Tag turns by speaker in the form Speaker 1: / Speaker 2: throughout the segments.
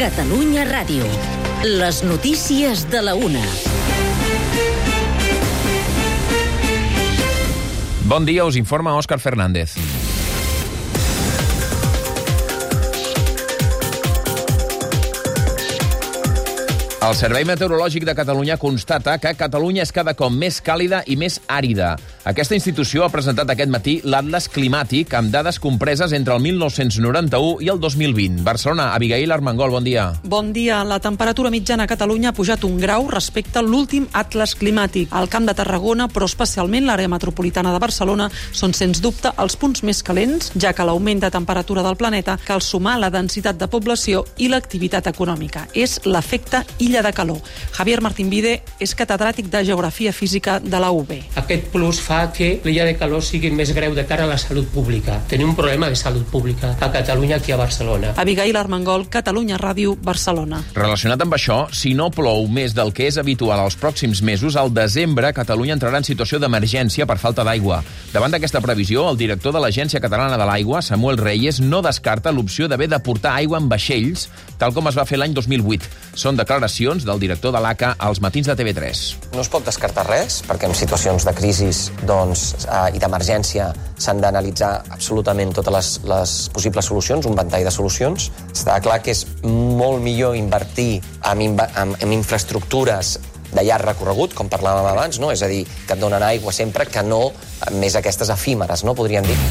Speaker 1: Catalunya Ràdio. Les notícies de la 1.
Speaker 2: Bon dia, us informa Òscar Fernández. El Servei Meteorològic de Catalunya constata que Catalunya és cada cop més càlida i més àrida. Aquesta institució ha presentat aquest matí l'Atles Climàtic amb dades compreses entre el 1991 i el 2020. Barcelona, Abigail Armengol, bon dia.
Speaker 3: Bon dia. La temperatura mitjana a Catalunya ha pujat 1 grau respecte a l'últim Atles Climàtic. Al Camp de Tarragona, però especialment l'àrea metropolitana de Barcelona, són sens dubte els punts més calents, ja que l'augment de temperatura del planeta cal sumar la densitat de població i l'activitat econòmica. És l'efecte illa de calor. Javier Martín Vide és catedràtic de Geografia Física de la UB.
Speaker 4: Aquest plus fa que l'illa de calor sigui més greu de cara a la salut pública. Tenim un problema de salut pública a Catalunya, aquí a Barcelona.
Speaker 3: Abigail Armengol, Catalunya Ràdio, Barcelona.
Speaker 2: Relacionat amb això, si no plou més del que és habitual als pròxims mesos, al desembre Catalunya entrarà en situació d'emergència per falta d'aigua. Davant d'aquesta previsió, el director de l'Agència Catalana de l'Aigua, Samuel Reyes, no descarta l'opció d'haver de portar aigua en vaixells, tal com es va fer l'any 2008. Són declaracions del director de l'ACA als matins de TV3.
Speaker 5: No es pot descartar res, perquè en situacions de crisi i d'emergència s'han d'analitzar absolutament totes les possibles solucions, un ventall de solucions. Està clar que és molt millor invertir en infraestructures de llarg recorregut, com parlàvem abans, no? És a dir, que et donen aigua sempre, que no més aquestes efímeres, no? Podríem dir.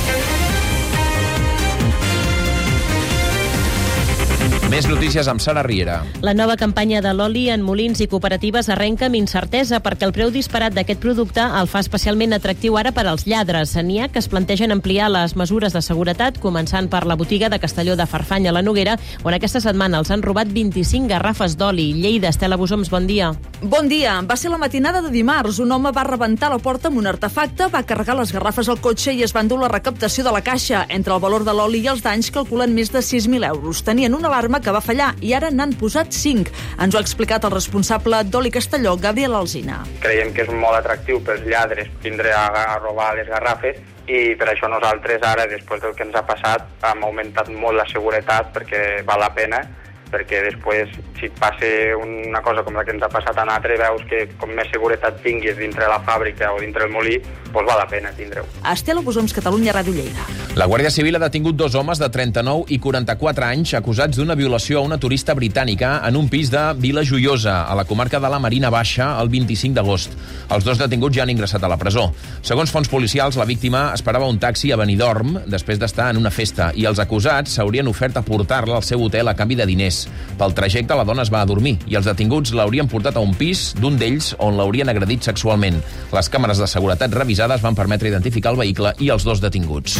Speaker 2: Més notícies amb Sara Riera.
Speaker 6: La nova campanya de l'oli en molins i cooperatives arrenca amb incertesa perquè el preu disparat d'aquest producte el fa especialment atractiu ara per als lladres. N'hi ha que es plantegen ampliar les mesures de seguretat, començant per la botiga de Castelló de Farfanya a la Noguera, on aquesta setmana els han robat 25 garrafes d'oli. Lleida, Estela Busoms, bon dia.
Speaker 7: Bon dia. Va ser la matinada de dimarts. Un home va rebentar la porta amb un artefacte, va carregar les garrafes al cotxe i es va endur la recaptació de la caixa. Entre el valor de l'oli i els danys calculen més de 6.000 euros. Tenien una alarma que va fallar i ara n'han posat 5. Ens ho ha explicat el responsable d'Oli Castelló, Gabriel Alsina.
Speaker 8: Creiem que és molt atractiu pels lladres vindre a robar les garrafes i per això nosaltres ara, després del que ens ha passat, hem augmentat molt la seguretat perquè val la pena, perquè després, si et passa una cosa com la que ens ha passat a nosaltres, veus que com més seguretat tinguis dintre la fàbrica o dintre el molí, doncs val la pena tindre-ho.
Speaker 7: Estela Busoms, Catalunya Ràdio, Lleida.
Speaker 2: La Guàrdia Civil ha detingut 2 homes de 39 i 44 anys acusats d'una violació a una turista britànica en un pis de Vila Joiosa, a la comarca de la Marina Baixa, el 25 d'agost. Els 2 detinguts ja han ingressat a la presó. Segons fonts policials, la víctima esperava un taxi a Benidorm després d'estar en una festa i els acusats s'haurien ofert a portar-la al seu hotel a canvi de diners. Pel trajecte, la dona es va adormir i els detinguts l'haurien portat a un pis d'un d'ells on l'haurien agredit sexualment. Les càmeres de seguretat revisades van permetre identificar el vehicle i els 2 detinguts.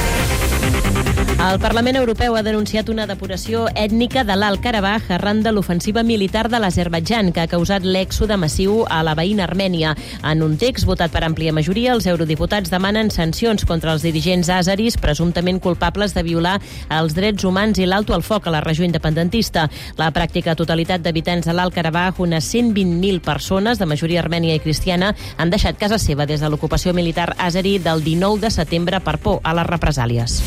Speaker 6: El Parlament Europeu ha denunciat una depuració ètnica de l'Alt Karabakh arran de l'ofensiva militar de l'Azerbaidjan, que ha causat l'èxode massiu a la veïna Armènia. En un text votat per àmplia majoria, els eurodiputats demanen sancions contra els dirigents àzeris presumptament culpables de violar els drets humans i l'alto al foc a la regió independentista. La pràctica totalitat d'habitants de l'Alt Karabakh, unes 120.000 persones, de majoria armènia i cristiana, han deixat casa seva des de l'ocupació militar àzeri del 19 de setembre per por a les represàlies.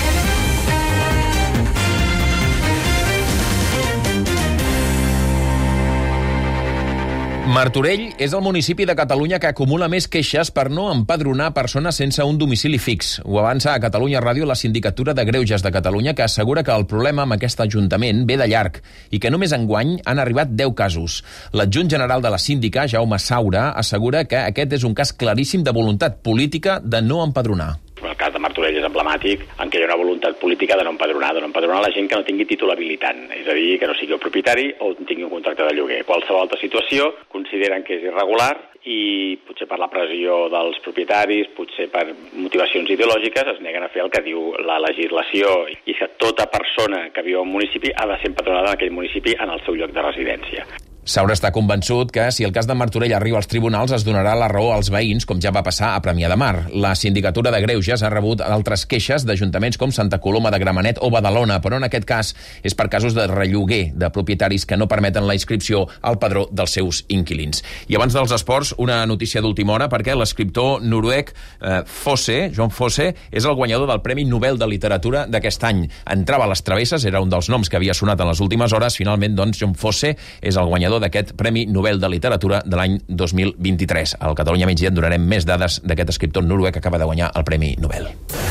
Speaker 2: Martorell és el municipi de Catalunya que acumula més queixes per no empadronar persones sense un domicili fix. Ho avança a Catalunya Ràdio la Sindicatura de Greuges de Catalunya, que assegura que el problema amb aquest ajuntament ve de llarg i que només enguany han arribat 10 casos. L'adjunt general de la síndica, Jaume Saura, assegura que aquest és un cas claríssim de voluntat política de no empadronar.
Speaker 9: El cas de Martorell és emblemàtic en què hi ha una voluntat política de no empadronar la gent que no tingui títol habilitant, és a dir, que no sigui el propietari o tingui un contracte de lloguer. Qualsevol altra situació consideren que és irregular i potser per la pressió dels propietaris, potser per motivacions ideològiques, es neguen a fer el que diu la legislació i que tota persona que viu en un municipi ha de ser empadronada en aquell municipi en el seu lloc de residència.
Speaker 2: Saura està convençut que si el cas de Martorell arriba als tribunals es donarà la raó als veïns, com ja va passar a Premià de Mar. La Sindicatura de Greuges ha rebut altres queixes d'ajuntaments com Santa Coloma de Gramenet o Badalona, però en aquest cas és per casos de relloguer de propietaris que no permeten la inscripció al padró dels seus inquilins. I abans dels esports, una notícia d'última hora, perquè l'escriptor noruec John Fosse és el guanyador del Premi Nobel de Literatura d'aquest any. Entrava a les travesses, era un dels noms que havia sonat en les últimes hores. Finalment, doncs, John Fosse és el guanyador d'aquest Premi Nobel de Literatura de l'any 2023. Al Catalunya Migdia en donarem més dades d'aquest escriptor noruec que acaba de guanyar el Premi Nobel.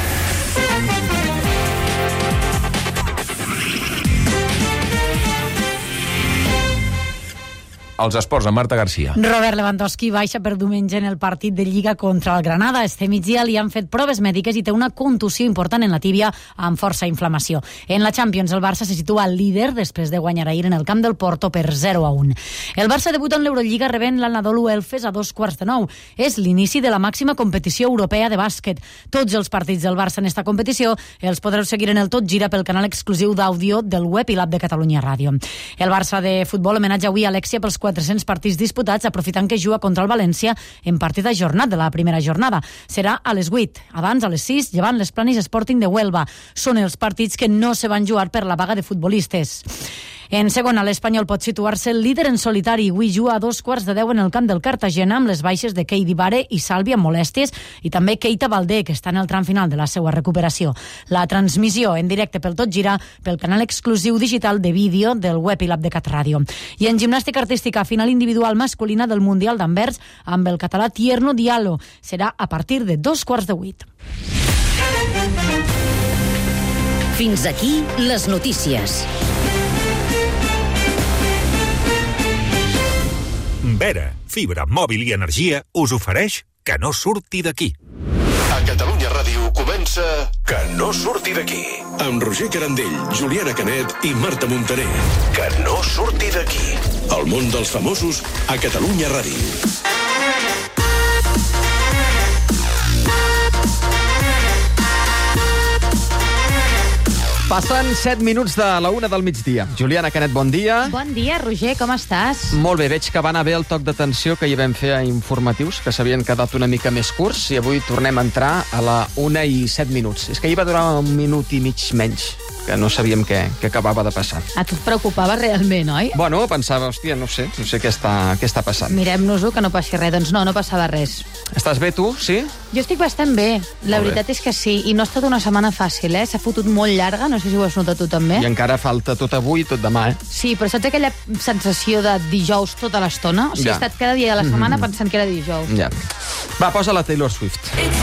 Speaker 2: Els esports, amb Marta Garcia.
Speaker 10: Robert Lewandowski baixa per diumenge en el partit de Lliga contra el Granada. Este migdia li han fet proves mèdiques i té una contusió important en la tíbia amb força inflamació. En la Champions, el Barça se situa líder després de guanyar ahir en el camp del Porto per 0-1. El Barça debuta en l'Eurolliga rebent l'Anadolu Efes a 8:45. És l'inici de la màxima competició europea de bàsquet. Tots els partits del Barça en esta competició els podreu seguir en el Tot Gira pel canal exclusiu d'àudio del web i l'app de Catalunya Ràdio. El Barça de futbol homenatja avui a Alexia pels 400 partits disputats, aprofitant que juga contra el València en partit ajornat de la primera jornada. Serà a les 8, abans a les 6, llevant les Planis Sporting de Huelva. Són els partits que no se van jugar per la vaga de futbolistes. En segona, l'Espanyol pot situar-se líder en solitari. Avui juga a 9:15 en el camp del Cartagena amb les baixes de Keidi Bare i Salvi amb molèsties i també Keita Baldé, que està en el tram final de la seva recuperació. La transmissió en directe pel Tot Gira pel canal exclusiu digital de vídeo del web i l'app de Catradio. I en gimnàstica artística, final individual masculina del Mundial d'Anvers amb el català Tierno Diallo. Serà a partir de 7:15.
Speaker 1: Fins aquí les notícies.
Speaker 11: Vera, fibra, mòbil i energia, us ofereix Que no surti d'aquí. A Catalunya Ràdio comença Que no surti d'aquí. Amb Roger Carandell, Juliana Canet i Marta Montaner. Que no surti d'aquí. El món dels famosos a Catalunya Ràdio.
Speaker 12: Passen 7 minuts de la 1 del migdia. Juliana Canet, bon dia.
Speaker 6: Bon dia, Roger, com estàs?
Speaker 12: Molt bé, veig que va anar bé el toc d'atenció que hi vam fer a informatius, que s'havien quedat una mica més curts, i avui tornem a entrar a la 1:07. És que ahir va durar 1 minut i mig menys, que no sabíem què acabava de passar.
Speaker 6: A tu et preocupava realment, oi?
Speaker 12: Bueno, pensava, hòstia, no sé què està passant.
Speaker 6: Mirem-nos-ho, que no passi res. Doncs no passava res.
Speaker 12: Estàs bé, tu? Sí?
Speaker 6: Jo estic bastant bé. La veritat és que sí. I no ha estat una setmana fàcil, S'ha fotut molt llarga, no sé si ho has notat tu també.
Speaker 12: I encara falta tot avui i tot demà,
Speaker 6: Sí, però saps aquella sensació de dijous tota l'estona? O sigui, he estat cada dia de la setmana pensant que era dijous.
Speaker 12: Ja. Va, posa la Taylor Swift.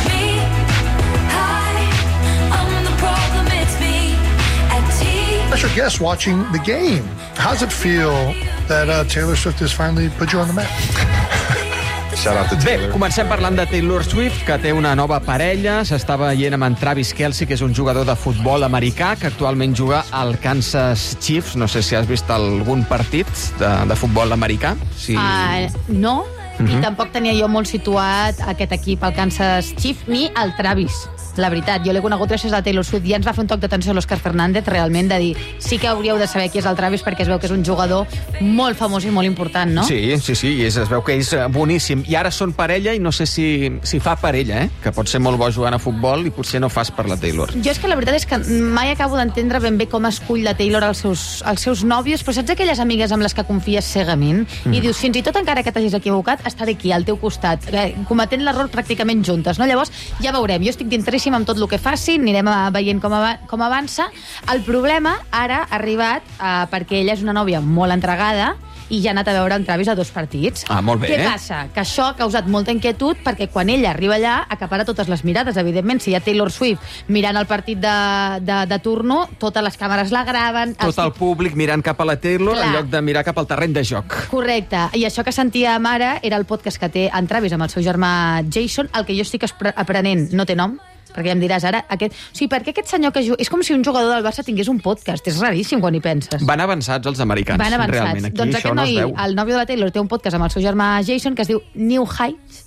Speaker 13: Special guest watching the game. How does it feel that Taylor Swift has finally put you on the map?
Speaker 12: Shout out to Taylor. Bé, comencem parlant de Taylor Swift, que té una nova parella. S'està veient amb en Travis Kelce, que és un jugador de futbol americà que actualment juga al Kansas Chiefs. No sé si has vist algun partit de futbol americà. Sí.
Speaker 6: No, i tampoc tenia jo molt situat aquest equip, el Kansas Chiefs, ni el Travis. La veritat, jo l'he conegut gràcies a Taylor Swift. Ja ens va fer un toc d'atenció a l'Òscar Fernández, realment, de dir, sí que hauríeu de saber qui és el Travis, perquè es veu que és un jugador molt famós i molt important, no?
Speaker 12: Sí, i es veu que és boníssim. I ara són parella i no sé si fa parella, que pot ser molt bo jugant a futbol i potser no fas per la Taylor.
Speaker 6: Jo és que la veritat és que mai acabo d'entendre ben bé com escull la Taylor els seus nòvios, però saps aquelles amigues amb les que confies cegament? I dius, fins i tot encara que t'hagis equivocat, estaré aquí, al teu costat, cometent l'error pràcticament juntes, no? Llavors, ja veurem. Jo estic dintre amb tot el que faci, anirem veient com avança. El problema ara ha arribat perquè ella és una nòvia molt entregada i ja ha anat a veure en Travis a 2 partits.
Speaker 12: Molt bé.
Speaker 6: Què passa? Que això ha causat molta inquietud perquè quan ella arriba allà acapara totes les mirades. Evidentment, si hi ha Taylor Swift mirant el partit de turno, totes les càmeres la graven.
Speaker 12: Tot el públic mirant cap a la Taylor en lloc de mirar cap al terreny de joc.
Speaker 6: Correcte. I això que sentíem ara era el podcast que té en Travis amb el seu germà Jason, el que jo estic aprenent no té nom, perquè ja em diràs ara, o sigui, per què aquest senyor que juga... És com si un jugador del Barça tingués un podcast, és raríssim quan hi penses.
Speaker 12: Van avançats els americans, realment. Aquí
Speaker 6: doncs
Speaker 12: això
Speaker 6: aquest
Speaker 12: no es veu.
Speaker 6: El nòvio de la Taylor té un podcast amb el seu germà Jason que es diu New Heights,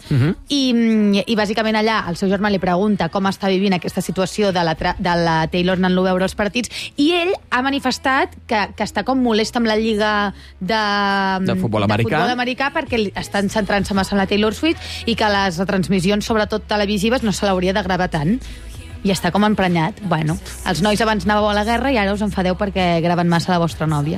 Speaker 14: i bàsicament allà el seu germà li pregunta com està vivint aquesta situació de la Taylor anant-lo a veure els partits, i ell ha manifestat que està com molest amb la lliga de
Speaker 12: futbol americà
Speaker 14: perquè estan centrant-se massa en la Taylor Swift i que les retransmissions, sobretot televisives, no se l'hauria de gravar tant. I està com emprenyat. Bueno, els nois abans anàveu a la guerra i ara us enfadeu perquè graven massa la vostra nòvia.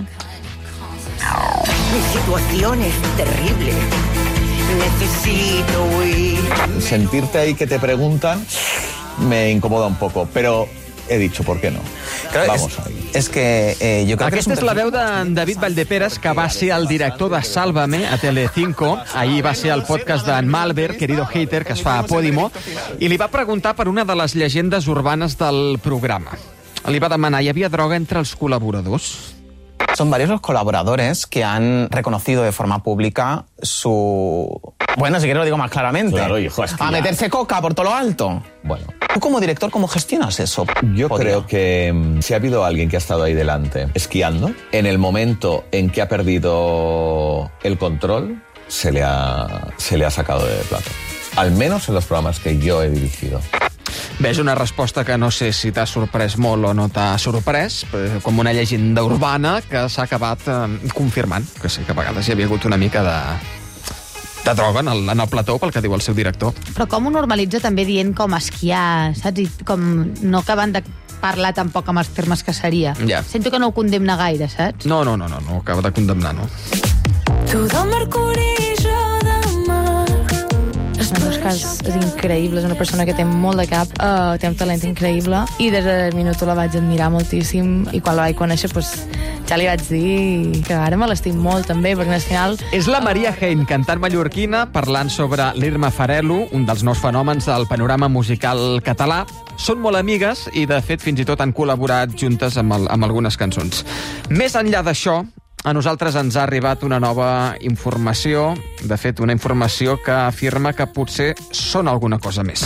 Speaker 1: Mi situación es terrible. Necesito huir.
Speaker 15: Sentirte ahí que te preguntan me incomoda un poco, pero he dicho, ¿por qué no?
Speaker 16: Claro,
Speaker 15: vamos ahí.
Speaker 16: És que jo crec
Speaker 12: Aquesta és la veu d'en David Valdeperes, que va ser el director de Sálvame a Telecinco. Ahir va ser el podcast d'en Malver, Querido Hater, que es fa a Podimo, i li va preguntar per una de les llegendes urbanes del programa. Li va demanar, hi havia droga entre els col·laboradors?
Speaker 16: Son varios los colaboradores que han reconocido de forma pública su... Bueno, si quieres lo digo más claramente.
Speaker 15: Claro, hijo, es que
Speaker 16: a
Speaker 15: ya...
Speaker 16: meterse coca por todo lo alto.
Speaker 15: Bueno.
Speaker 16: Tú como director, ¿cómo gestionas eso?
Speaker 15: Yo creo que si ha habido alguien que ha estado ahí delante esquiando, en el momento en que ha perdido el control, se le ha sacado de plato. Al menos en los programas que yo he dirigido.
Speaker 12: Bé, és una resposta que no sé si t'ha sorprès molt o no t'ha sorprès, com una llegenda urbana que s'ha acabat confirmant, que sí, que a vegades hi havia hagut una mica de droga en el plató, pel que diu el seu director.
Speaker 14: Però com ho normalitza també dient com esquiar, saps? I com no acabant de parlar tampoc amb els termes que seria.
Speaker 12: Ja.
Speaker 14: Sento que no ho condemna gaire, saps?
Speaker 12: No acaba de condemnar, no.
Speaker 17: Tu de mercuri i jo de mar.
Speaker 18: En el cas és increïble, és una persona que té molt de cap, té un talent increïble i des del minut la vaig admirar moltíssim i quan la vaig conèixer ja li vaig dir que ara me l'estim molt també, perquè al final...
Speaker 12: És la Maria Hein, cantant mallorquina, parlant sobre l'Irma Farelo, un dels nous fenòmens del panorama musical català. Són molt amigues i, de fet, fins i tot han col·laborat juntes amb algunes cançons. Més enllà d'això, a nosaltres ens ha arribat una nova informació, de fet, una informació que afirma que potser són alguna cosa més.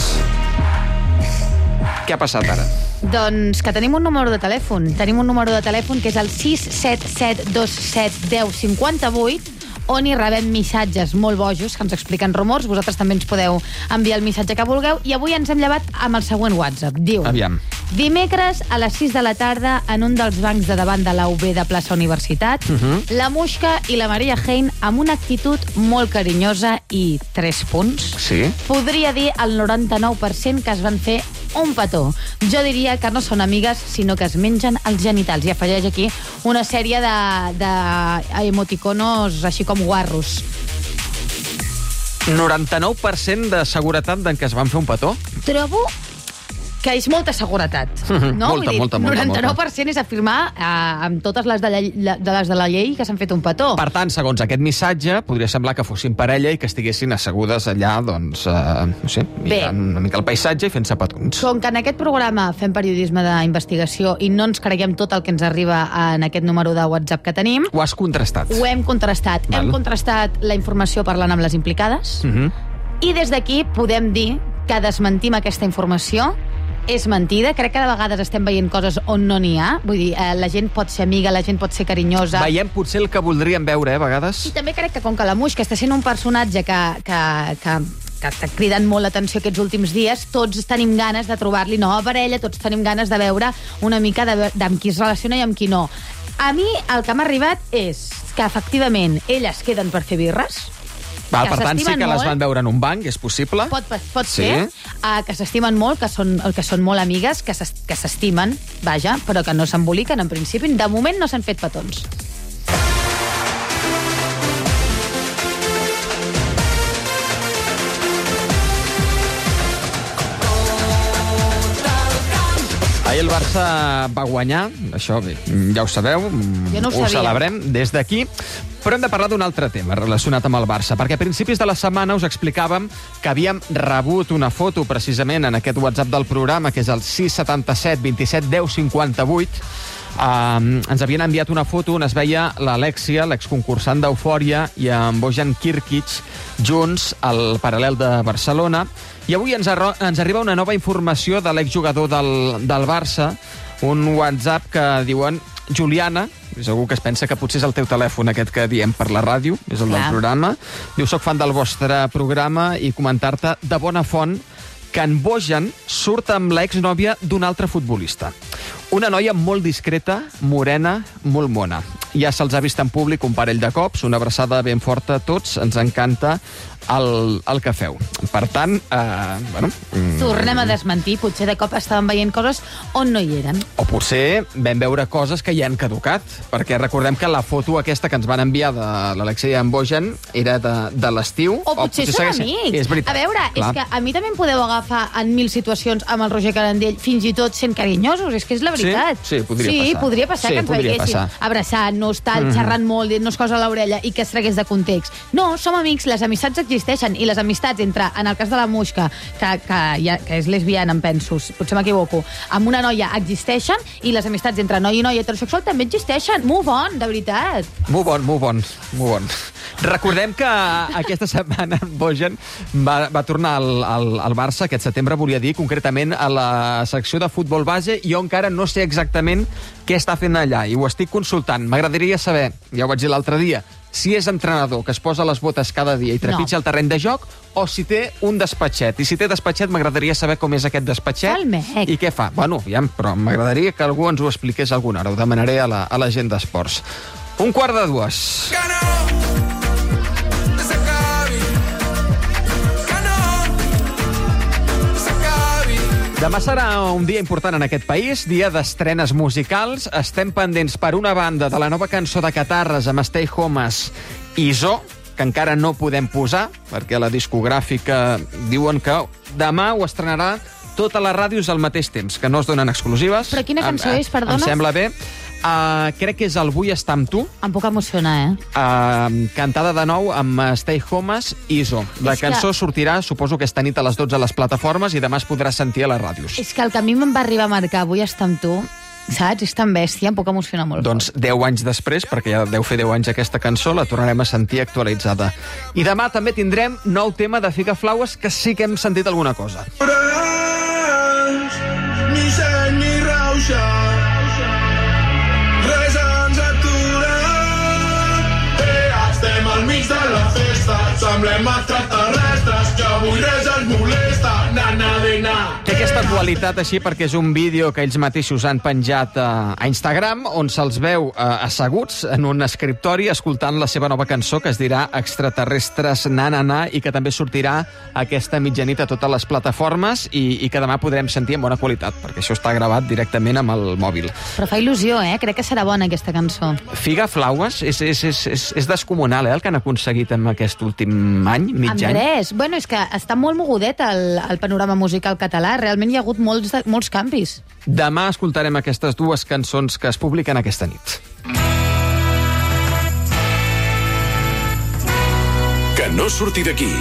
Speaker 12: Què ha passat ara?
Speaker 14: Doncs que tenim un número de telèfon. Tenim un número de telèfon que és el 677271058, on hi rebem missatges molt bojos que ens expliquen rumors. Vosaltres també ens podeu enviar el missatge que vulgueu. I avui ens hem llevat amb el següent WhatsApp. Diu:
Speaker 12: Aviam.
Speaker 14: Dimecres a les 6 de la tarda, en un dels bancs de davant de la UB de plaça Universitat, la Muixca i la Maria Hein, amb una actitud molt carinyosa i 3 punts,
Speaker 12: sí?
Speaker 14: Podria dir al 99% que es van fer un petó. Jo diria que no són amigues, sinó que es mengen els genitals. I afegeix aquí una sèrie d'emoticonos així com guarros.
Speaker 12: 99% de seguretat d'en què es van fer un petó?
Speaker 14: Trobo que és molta seguretat. No?
Speaker 12: Molta.
Speaker 14: 99% és afirmar amb totes les de la llei que s'han fet un petó.
Speaker 12: Per tant, segons aquest missatge, podria semblar que fossin parella i que estiguessin assegudes allà, doncs, no sé, mirant una mica el paisatge i fent-se petons.
Speaker 14: Com que en aquest programa fem periodisme d'investigació i no ens creiem tot el que ens arriba en aquest número de WhatsApp que tenim...
Speaker 12: Ho has contrastat.
Speaker 14: Ho hem contrastat.
Speaker 12: Val.
Speaker 14: Hem contrastat la informació parlant amb les implicades i des d'aquí podem dir que desmentim aquesta informació. És mentida, crec que de vegades estem veient coses on no n'hi ha. Vull dir, la gent pot ser amiga, la gent pot ser carinyosa.
Speaker 12: Veiem potser el que voldríem veure, a vegades.
Speaker 14: I també crec que com que la Muixca està sent un personatge que està cridant molt l'atenció aquests últims dies, tots tenim ganes de trobar-li nova parella, tots tenim ganes de veure una mica amb qui es relaciona i amb qui no. A mi el que m'ha arribat és que efectivament elles queden per fer birres.
Speaker 12: Val, per tant, sí que les van veure en un banc, és possible?
Speaker 14: Pot ser, que s'estimen molt, que són molt amigues, que s'estimen, vaja, però que no s'emboliquen en principi. De moment no s'han fet petons.
Speaker 12: Ahir el Barça va guanyar, això bé, ja ho sabeu, ho celebrem des d'aquí, però hem de parlar d'un altre tema relacionat amb el Barça, perquè a principis de la setmana us explicàvem que havíem rebut una foto precisament en aquest WhatsApp del programa, que és el 677 27 10 58, ens havien enviat una foto on es veia l'Alexia, l'exconcursant d'Eufòria, i en Bojan Kirkic junts al Paral·lel de Barcelona. I avui ens arriba una nova informació de l'exjugador del Barça, un WhatsApp que diuen Juliana, és algú que es pensa que potser és el teu telèfon aquest que diem per la ràdio, és el del programa. Diu, soc fan del vostre programa i comentar-te de bona font que en Bojan surt amb l'exnòvia d'un altre futbolista. Una noia molt discreta, morena, molt mona. Ja se'ls ha vist en públic un parell de cops, una abraçada ben forta a tots, ens encanta el que feu. Per tant,
Speaker 14: tornem a desmentir, potser de cop estaven veient coses on no hi eren.
Speaker 12: O potser vam veure coses que ja han caducat, perquè recordem que la foto aquesta que ens van enviar de l'Alexia i en Bojan era de l'estiu.
Speaker 14: O potser són amics.
Speaker 12: És veritat.
Speaker 14: A veure, és que a mi també em podeu agafar en 1000 situacions amb el Roger Carandell, fins i tot sent carinyosos, és que és la veritat.
Speaker 12: Sí, podria passar.
Speaker 14: Sí, podria passar que ens veiéssim abraçant-nos, xerrant molt, dient-nos coses a l'orella i que es tragués de context. No, som amics, les amistats existeixen, i les amistats entre, en el cas de la Muixca, que és lesbiana, em penso, potser m'equivoco, amb una noia existeixen, i les amistats entre noi i noia heterosexual també existeixen. Move on, de veritat.
Speaker 12: Move on. Recordem que aquesta setmana Bojan va tornar al Barça, aquest setembre, volia dir, concretament a la secció de futbol base. Jo encara no sé exactament què està fent allà, i ho estic consultant. M'agradaria saber, ja ho vaig dir l'altre dia, si és entrenador que es posa les botes cada dia i trepitja el terreny de joc, o si té un despatxet. I si té despatxet, m'agradaria saber com és aquest despatxet i què fa. Bueno, ja, però m'agradaria que algú ens ho expliqués alguna hora. Ho demanaré a la gent d'esports. 1:45. Demà serà un dia important en aquest país, dia d'estrenes musicals. Estem pendents, per una banda, de la nova cançó de Catarres amb Stay Homes i Zo, que encara no podem posar, perquè la discogràfica diuen que demà ho estrenarà totes les ràdios al mateix temps, que no es donen exclusives.
Speaker 14: Però quina cançó és, perdona?
Speaker 12: Em sembla bé. Crec que és el Vull estar amb tu.
Speaker 14: Em puc emocionar,
Speaker 12: Cantada de nou amb Stay Homes i Zo. La cançó sortirà, suposo que esta nit a les 12 a les plataformes, i demà es podrà sentir a les ràdios.
Speaker 14: És que el que a mi me'n va arribar a marcar Vull estar amb tu, saps? És tan bèstia, em puc emocionar molt.
Speaker 12: Doncs 10 anys després, perquè ja deu fer 10 anys aquesta cançó, la tornarem a sentir actualitzada. I demà també tindrem nou tema de Figa Flaues, que sí que hem sentit alguna cosa.
Speaker 17: Ni seny ni rauxa, res ens atura. Estem al mig de la festa, semblem extraterrestres, que avui res ens molesta.
Speaker 12: Té aquesta qualitat així perquè és un vídeo que ells mateixos han penjat a Instagram, on se'ls veu asseguts en un escriptori escoltant la seva nova cançó, que es dirà Extraterrestres na, i que també sortirà aquesta mitjanit a totes les plataformes, i que demà podrem sentir en bona qualitat, perquè això està gravat directament amb el mòbil.
Speaker 14: Però fa il·lusió, crec que serà bona aquesta cançó.
Speaker 12: Figa Flaues, és descomunal, el que han aconseguit en aquest últim any, mig any.
Speaker 14: Andrés, bueno, és que està molt mogudet el panorama musical català. Realment hi ha hagut molts canvis.
Speaker 12: Demà escoltarem aquestes dues cançons que es publiquen aquesta nit.
Speaker 11: Que no surti d'aquí.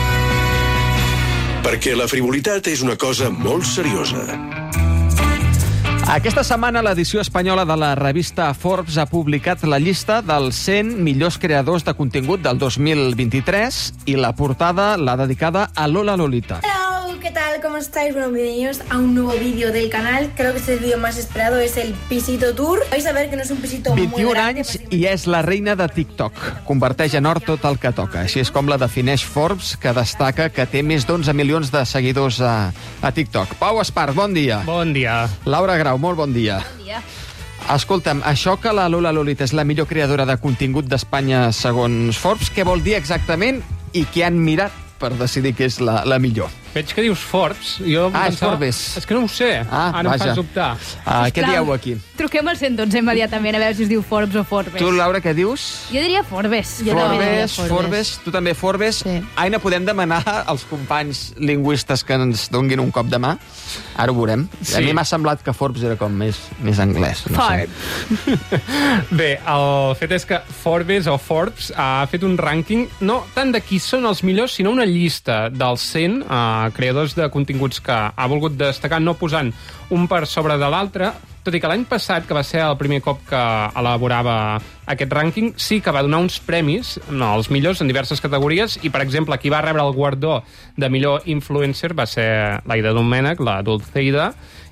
Speaker 11: Perquè la frivolitat és una cosa molt seriosa.
Speaker 12: Aquesta setmana l'edició espanyola de la revista Forbes ha publicat la llista dels 100 millors creadors de contingut del 2023, i la portada l'ha dedicada a Lola Lolita.
Speaker 19: Hola, ¿qué tal? ¿Cómo estáis? Bueno, bienvenidos a un nuevo vídeo del canal. Creo que este vídeo más esperado es el Pisito Tour. Vais a ver que no es un pisito muy
Speaker 12: 21
Speaker 19: grande.
Speaker 12: anys i és la reina de TikTok. Converteix en or tot el que toca. Així és com la defineix Forbes, que destaca que té més d'11 milions de seguidors a TikTok. Pau Espart, bon dia.
Speaker 20: Bon dia.
Speaker 12: Laura Grau, molt bon dia.
Speaker 19: Bon dia.
Speaker 12: Escolta'm, això que la Lola Lolita és la millor creadora de contingut d'Espanya segons Forbes, què vol dir exactament i què han mirat per decidir que és la millor?
Speaker 20: Veig que dius Forbes. Jo
Speaker 12: és Forbes.
Speaker 20: És que no ho sé. Ara em fas dubtar.
Speaker 12: Què dieu aquí?
Speaker 21: Truquem al 112 immediatament a veure si es diu Forbes o Forbes.
Speaker 12: Tu, Laura, què dius?
Speaker 21: Jo diria Forbes.
Speaker 12: Forbes. Tu també Forbes. Sí. Aina, podem demanar als companys lingüistes que ens donguin un cop de mà? Ara ho veurem. Sí. A mi m'ha semblat que Forbes era com més anglès. No sé.
Speaker 20: Bé, el fet és que Forbes Forbes ha fet un rànquing no tant de qui són els millors, sinó una llista dels 100 creadors de continguts que ha volgut destacar, no posant un per sobre de l'altre, tot i que l'any passat, que va ser el primer cop que elaborava aquest rànquing, sí que va donar uns premis als millors en diverses categories, i, per exemple, qui va rebre el guardó de millor influencer va ser l'Aida Domènech, la Dulceida,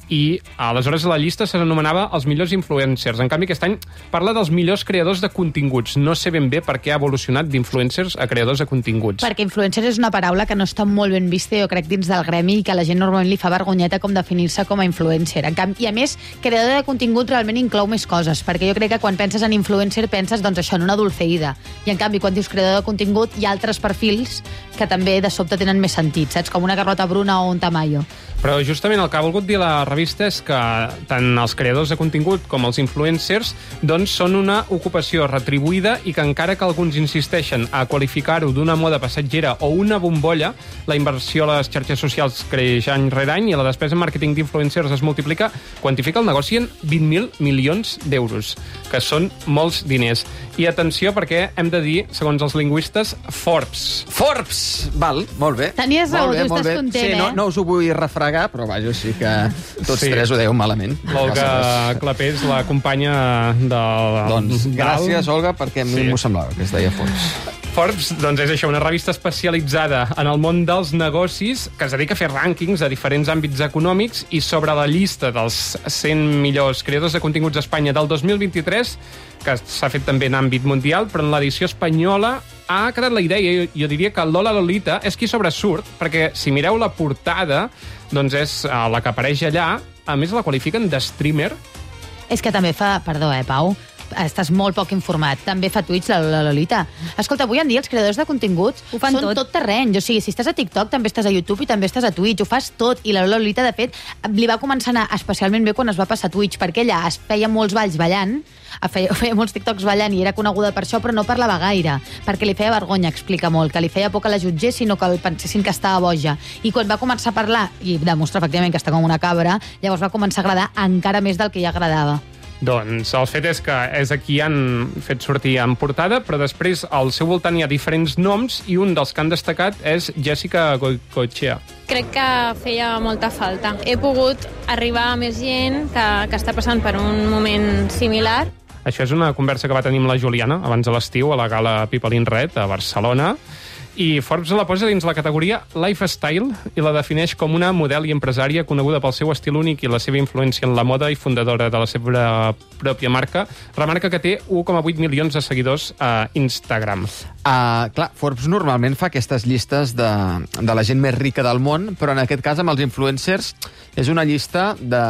Speaker 20: i aleshores la llista s'anomenava els millors influencers. En canvi, aquest any parla dels millors creadors de continguts. No sé ben bé per què ha evolucionat d'influencers a creadors de continguts.
Speaker 14: Perquè influencer és una paraula que no està molt ben vista, jo crec, dins del gremi, i que a la gent normalment li fa vergonyeta com definir-se com a influencer. En canvi, i a més, creador de contingut realment inclou més coses, perquè jo crec que quan penses en influencer penses, doncs això, en una dulceïda. I en canvi, quan dius creador de contingut, hi ha altres perfils que també de sobte tenen més sentit, saps? Com una Carlota Bruna o un Tamayo.
Speaker 20: Però justament el que ha volgut dir la revista és que tant els creadors de contingut com els influencers doncs són una ocupació retribuïda i que encara que alguns insisteixen a qualificar-ho d'una moda passatgera o una bombolla, la inversió a les xarxes socials creix any rere any i la despesa en màrqueting d'influencers es multiplica, quantifica el negoci en 20.000 milions d'euros, que són molts diners. I atenció perquè hem de dir, segons els lingüistes, Forbes.
Speaker 12: Forbes! Val, molt bé.
Speaker 14: Tenies raó, tu estàs content,
Speaker 12: sí, no us ho vull refregar, però vaja, sí que tots tres ho dèieu malament.
Speaker 20: L'Olga Clapés, la companya del...
Speaker 12: Doncs gràcies, Olga, perquè a mi m'ho semblava que es deia Forbes.
Speaker 20: Forbes, doncs és això, una revista especialitzada en el món dels negocis que es dedica a fer rànquings a diferents àmbits econòmics i sobre la llista dels 100 millors creadors de continguts d'Espanya del 2023, que s'ha fet també en àmbit mundial, però en l'edició espanyola ha quedat la idea, jo diria que Lola Lolita és qui sobresurt, perquè si mireu la portada, doncs és la que apareix allà, a més la qualifiquen de streamer.
Speaker 14: És que també fa... Perdó, Pau? Estàs molt poc informat. També fa Twitch, la Lolita. Escolta, avui en dia els creadors de continguts són tot terreny. O sigui, si estàs a TikTok, també estàs a YouTube i també estàs a Twitch. Ho fas tot. I la Lolita, de fet, li va començar a anar especialment bé quan es va passar a Twitch, perquè ella es feia molts balls ballant, feia molts TikToks ballant i era coneguda per això, però no parlava gaire, perquè li feia vergonya, explica molt, que li feia por que la jutgessin o que el pensessin que estava boja. I quan va començar a parlar, i demostra efectivament que està com una cabra, llavors va començar a agradar encara més del que ja agradava.
Speaker 20: Doncs el fet és que és aquí han fet sortir en portada, però després al seu voltant hi ha diferents noms i un dels que han destacat és Jessica Goicoechea.
Speaker 4: Crec que feia molta falta. He pogut arribar a més gent que està passant per un moment similar.
Speaker 20: Això és una conversa que va tenir amb la Juliana abans de l'estiu a la gala People in Red a Barcelona. I Forbes la posa dins la categoria Lifestyle i la defineix com una model i empresària coneguda pel seu estil únic i la seva influència en la moda i fundadora de la seva pròpia marca. Remarca que té 1,8 milions de seguidors a Instagram.
Speaker 12: Clar, Forbes normalment fa aquestes llistes de la gent més rica del món, però en aquest cas amb els influencers és una llista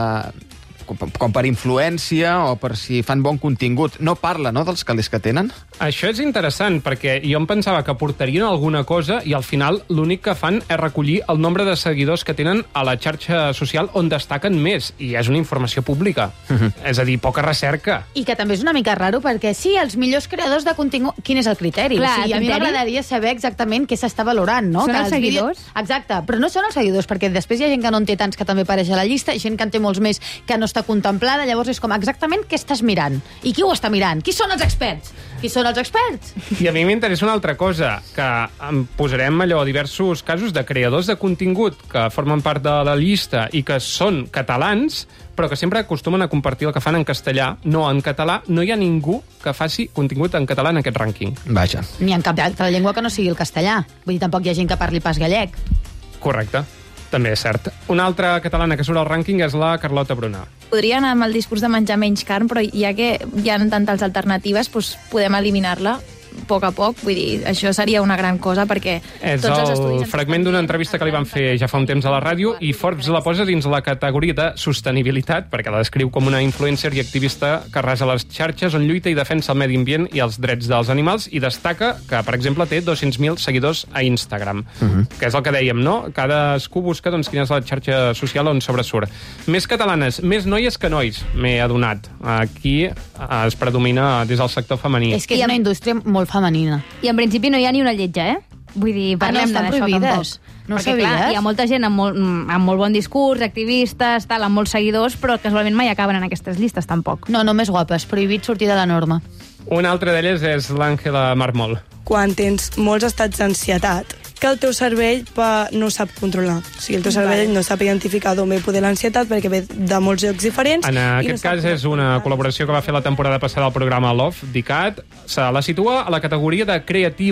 Speaker 12: com per influència o per si fan bon contingut. No parla, no?, dels calés que tenen?
Speaker 20: Això és interessant, perquè jo em pensava que portarien alguna cosa i al final l'únic que fan és recollir el nombre de seguidors que tenen a la xarxa social on destaquen més, i és una informació pública. És a dir, poca recerca.
Speaker 14: I que també és una mica raro, perquè sí, els millors creadors de contingut... Quin és el criteri?
Speaker 21: Clar,
Speaker 14: o sigui, a mi m'agradaria saber exactament què s'està valorant, no?
Speaker 21: Són
Speaker 14: que
Speaker 21: els seguidors?
Speaker 14: Exacte, però no són els seguidors, perquè després hi ha gent que no en té tants que també apareix a la llista, i gent que en té molts més que no està contemplada, llavors és com exactament què estàs mirant. I qui ho està mirant? Qui són els experts? Qui són els experts?
Speaker 20: I a mi m'interessa una altra cosa, que em posarem allò diversos casos de creadors de contingut que formen part de la llista i que són catalans, però que sempre acostumen a compartir el que fan en castellà, no en català. No hi ha ningú que faci contingut en català en aquest rànquing.
Speaker 12: Vaja.
Speaker 14: Ni en cap altra llengua que no sigui el castellà. Vull dir, tampoc hi ha gent que parli pas gallec.
Speaker 20: Correcte. També és cert. Una altra catalana que surt al rànquing és la Carlota Bruna.
Speaker 21: Podria anar amb el discurs de menjar menys carn, però ja que hi ha tantes alternatives, doncs podem eliminar-la a poc. Vull dir, això seria una gran cosa, perquè
Speaker 20: és
Speaker 21: tots els estudis...
Speaker 20: el fragment d'una entrevista que li van fer ja fa un temps a la ràdio, i Forbes la posa dins la categoria de sostenibilitat, perquè la descriu com una influencer i activista que arrasa les xarxes, on lluita i defensa el medi ambient i els drets dels animals, i destaca que, per exemple, té 200.000 seguidors a Instagram, que és el que dèiem, no? Cadascú busca doncs, quina és la xarxa social on sobresurt. Més catalanes, més noies que nois, m'he adonat. Aquí es predomina des del sector femení.
Speaker 14: És que és una indústria molt femenina.
Speaker 21: I en principi no hi ha ni una lletja, Vull dir, parlem
Speaker 14: estan
Speaker 21: d'això
Speaker 14: prohibides.
Speaker 21: tampoc.
Speaker 14: No
Speaker 21: perquè, clar, hi ha molta gent amb molt bon discurs, activistes, amb molts seguidors, però casualment mai acaben en aquestes llistes, tampoc.
Speaker 14: No, només guapes. Prohibit sortir de la norma.
Speaker 20: Una altra d'elles és l'Àngela Marmol.
Speaker 22: Quan tens molts estats d'ansietat, que el teu cervell no sap controlar. O sigui, el teu cervell no sap identificar d'on ve poder l'ansietat, perquè ve de molts llocs diferents.
Speaker 20: En aquest cas és una col·laboració que va fer la temporada passada al programa Love, d'ICAT. Se la situa a la categoria de creativa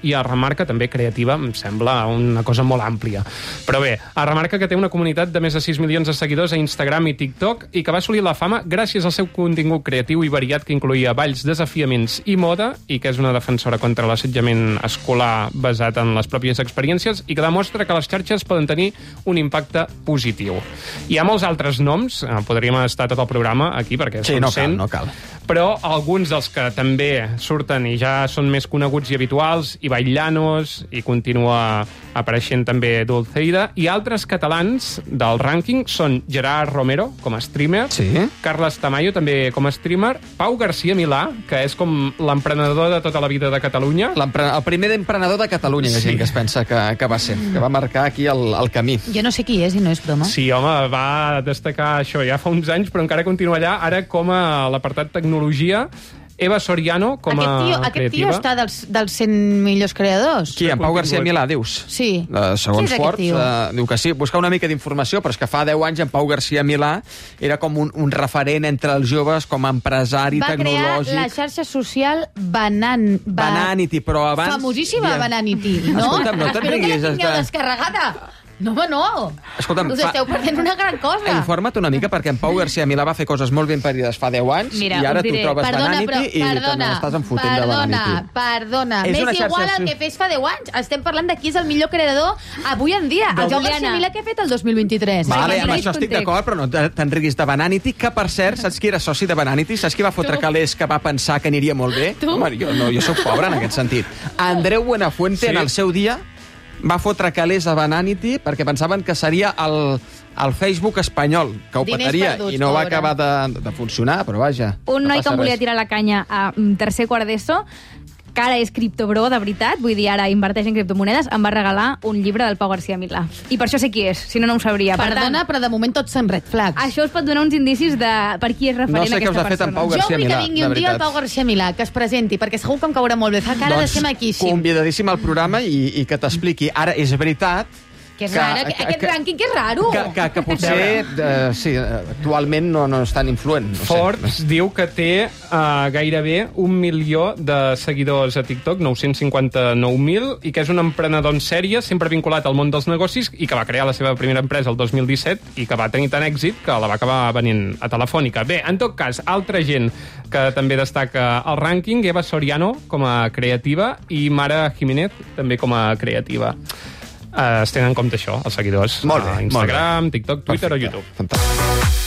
Speaker 20: i es remarca també creativa, em sembla una cosa molt àmplia. Però bé, es remarca que té una comunitat de més de 6 milions de seguidors a Instagram i TikTok i que va assolir la fama gràcies al seu contingut creatiu i variat que incluïa balls, desafiaments i moda, i que és una defensora contra l'assetjament escolar basat en les pròpies experiències i que demostra que les xarxes poden tenir un impacte positiu. Hi ha molts altres noms, podríem estar tot el programa aquí perquè són 100,
Speaker 12: no cal.
Speaker 20: Però alguns dels que també surten i ja són més coneguts i habituals, Ibai Llanos, i continua apareixent també Dulceida, i altres catalans del rànquing són Gerard Romero, com a streamer, Carles Tamayo, també com a streamer, Pau García Milà, que és com l'emprenedor de tota la vida de Catalunya.
Speaker 12: El primer emprenedor de Catalunya, hi ha gent que es pensa que va ser, que va marcar aquí el camí.
Speaker 14: Jo no sé qui és i no és broma.
Speaker 20: Sí, home, va destacar això ja fa uns anys, però encara continua allà, ara com a l'apartat tecnologia. Eva Soriano, com a creativa.
Speaker 14: Aquest tio està dels 100 millors creadors.
Speaker 12: Qui, en Pau García Milà, dius?
Speaker 14: Sí.
Speaker 12: Segons
Speaker 14: Qui és
Speaker 12: Forbes, diu que sí. Busca una mica d'informació, però és que fa 10 anys en Pau García Milà era com un referent entre els joves, com a empresari tecnològic.
Speaker 14: Va crear la xarxa social
Speaker 12: Bananity, però abans...
Speaker 14: Famosíssima Bananity, no?
Speaker 12: Escolta'm, no te'n riguis.
Speaker 14: Espero que la tingueu descarregada. No, home, no.
Speaker 12: Escolta'm,
Speaker 14: us esteu perdent una gran cosa.
Speaker 12: Informa't una mica, perquè en Pau García Milà va fer coses molt ben parides fa 10 anys.
Speaker 14: Mira,
Speaker 12: i ara tu trobes Bananity i te n'estàs enfotent de Bananity.
Speaker 14: Perdona. M'és igual el que fes fa 10 anys. Estem parlant de qui és el millor creador avui en dia. El Pau García Milà que ha fet el 2023.
Speaker 12: Vale, amb això estic d'acord, però no te'n riguis de Bananity, que per cert, saps qui era soci de Bananity? Saps qui va fotre calés que va pensar que aniria molt bé? Home, jo soc pobre en aquest sentit. Andreu Buenafuente, en el seu dia, va fotre calés a Bananity perquè pensaven que seria el Facebook espanyol, que ho petaria, i no va acabar de funcionar, però vaja.
Speaker 3: Un noi que em volia tirar la canya a tercer quart d'ESO, que ara és criptobro, de veritat, vull dir, ara inverteix en criptomonedes, em va regalar un llibre del Pau García Milà. I per això sé qui és, si no, no ho sabria.
Speaker 14: Perdona, però de moment tots són red flags.
Speaker 3: Això us pot donar uns indicis de per qui és referent aquesta persona.
Speaker 12: No sé què us ha fet en Pau García Milà, de veritat.
Speaker 14: Jo vull que vingui un dia el Pau García Milà, que es presenti, perquè segur que em caurà molt bé. Fa cara de ser maquíssim.
Speaker 12: Convidadíssim al programa i que t'expliqui. Ara, és veritat
Speaker 14: que és raro, aquest rànquing que és raro.
Speaker 12: Que potser, sí, actualment no és tan influent.
Speaker 20: Forbes diu que té gairebé 1 milió de seguidors a TikTok, 959.000, i que és un emprenedor en sèrie, sempre vinculat al món dels negocis, i que va crear la seva primera empresa el 2017 i que va tenir tant èxit que la va acabar venint a Telefònica. Bé, en tot cas, altra gent que també destaca el rànquing, Eva Soriano com a creativa i Mara Jiménez també com a creativa. Es tenen en compte això, els seguidors.
Speaker 12: Molt bé,
Speaker 20: Instagram, TikTok, Twitter o YouTube.
Speaker 12: Fantàstic.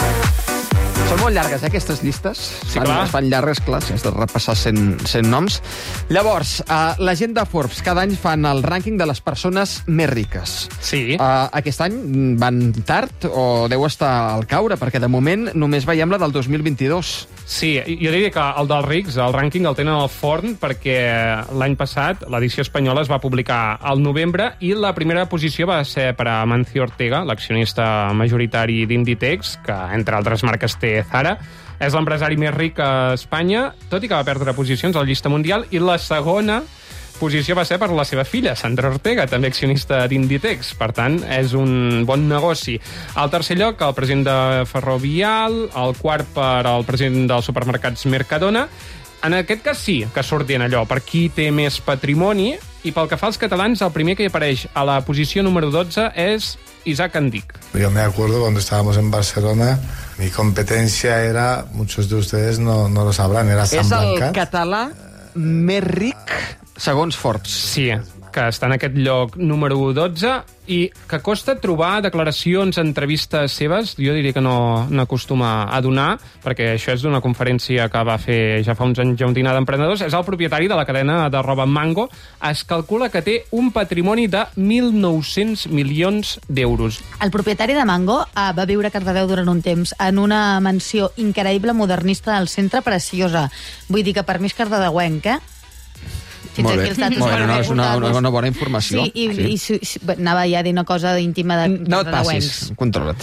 Speaker 12: Són molt llargues, aquestes llistes.
Speaker 20: Sí, clar.
Speaker 12: Es fan llargues, clar, si has de repassar 100 noms. Llavors, la gent de Forbes cada any fan el rànquing de les persones més riques.
Speaker 20: Sí.
Speaker 12: Aquest any van tard o deu estar al caure, perquè de moment només veiem la del 2022.
Speaker 20: Sí, jo diria que el dels rics, el rànquing el tenen al forn perquè l'any passat l'edició espanyola es va publicar al novembre i la primera posició va ser per a Amancio Ortega, l'accionista majoritari d'Inditex, que entre altres marques té Zara. És l'empresari més ric a Espanya, tot i que va perdre posicions a la llista mundial, i la segona posició va ser per la seva filla, Sandra Ortega, també accionista d'Inditex. Per tant, és un bon negoci. Al tercer lloc, el president de Ferrovial, el quart per al president dels supermercats Mercadona. En aquest cas sí que surten allò, per qui té més patrimoni, i pel que fa als catalans, el primer que hi apareix a la posició número 12 és Isaac Andic.
Speaker 13: Yo me acuerdo cuando estábamos en Barcelona, mi competencia era, muchos de ustedes no lo sabrán, era Sam Blancat.
Speaker 12: És el català més ric segons Forbes.
Speaker 20: Sí, que està en aquest lloc número 12 i que costa trobar declaracions, entrevistes seves. Jo diria que no acostuma a donar, perquè això és d'una conferència que va fer ja fa uns anys un dinar d'emprenedors. És el propietari de la cadena de roba Mango. Es calcula que té un patrimoni de 1.900 milions d'euros.
Speaker 14: El propietari de Mango va viure a Cardedeu durant un temps en una mansió increïble modernista del centre, preciosa. Vull dir que per mi és cardedeuenc,
Speaker 12: Molt bé, és una bona informació.
Speaker 14: Sí, anava ja a dir una cosa íntima de
Speaker 12: no et passis, controla't.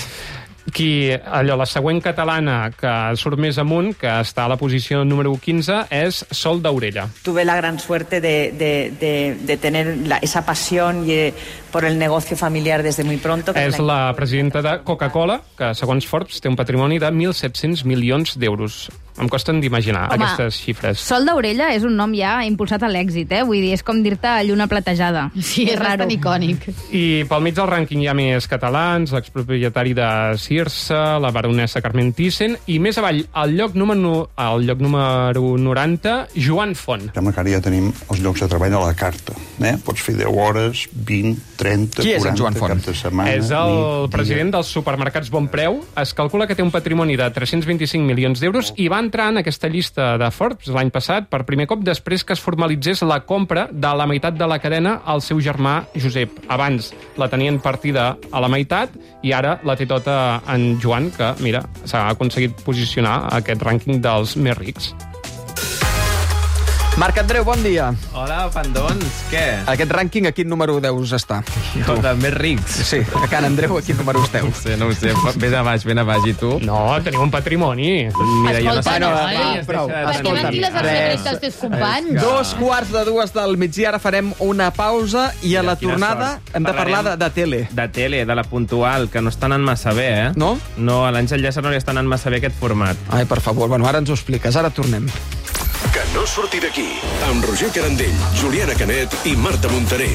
Speaker 20: La següent catalana que surt més amunt, que està a la posició número 15, és Sol d'Aurella.
Speaker 5: Tuve la gran suerte de tener esa pasión por el negocio familiar desde muy pronto.
Speaker 20: És la presidenta de Coca-Cola, que segons Forbes té un patrimoni de 1.700 milions d'euros. Em costen d'imaginar aquestes xifres.
Speaker 3: Sol d'Orella és un nom ja impulsat a l'èxit, Vull dir, és com dir-te lluna platejada.
Speaker 14: Sí, és bastant icònic.
Speaker 20: I pel mig del rànquing hi ha més catalans, l'expropietari de Circe, la baronessa Carmen Thyssen, i més avall, al lloc número 90, Joan Font.
Speaker 7: Sembla que ara ja tenim els llocs de treball a la carta. Pots fer 10 hores, 20, 30, 40 cap de setmana.
Speaker 20: És el president dels supermercats Bonpreu. Es calcula que té un patrimoni de 325 milions d'euros i va entrar en aquesta llista de Forbes l'any passat per primer cop després que es formalitzés la compra de la meitat de la cadena al seu germà Josep. Abans la tenien partida a la meitat i ara la té tota en Joan, que, mira, s'ha aconseguit posicionar a aquest rànquing dels més rics.
Speaker 12: Marc Andreu, bon dia.
Speaker 8: Hola, pandons, què?
Speaker 12: Aquest rànquing a quin número deus estar?
Speaker 8: Jo, de més rics.
Speaker 12: Sí, a Can Andreu a quin número esteu?
Speaker 8: No ho sé, ben a baix, I tu?
Speaker 20: No, teniu un patrimoni.
Speaker 8: Mira, jo no sé.
Speaker 12: Prou, escolta'm.
Speaker 14: Els teus companys.
Speaker 12: 2:45 del migdia, ara farem una pausa i a la tornada hem de parlar de tele.
Speaker 8: De tele, de la puntual, que no està anant massa bé,
Speaker 12: No?
Speaker 8: No, a l'Àngel Llàcer no li està anant massa bé aquest format.
Speaker 12: Ai, per favor, bueno, ara ens ho expliques, ara tornem.
Speaker 11: Que no surti d'aquí, amb Roger Carandell, Juliana Canet i Marta Montaner.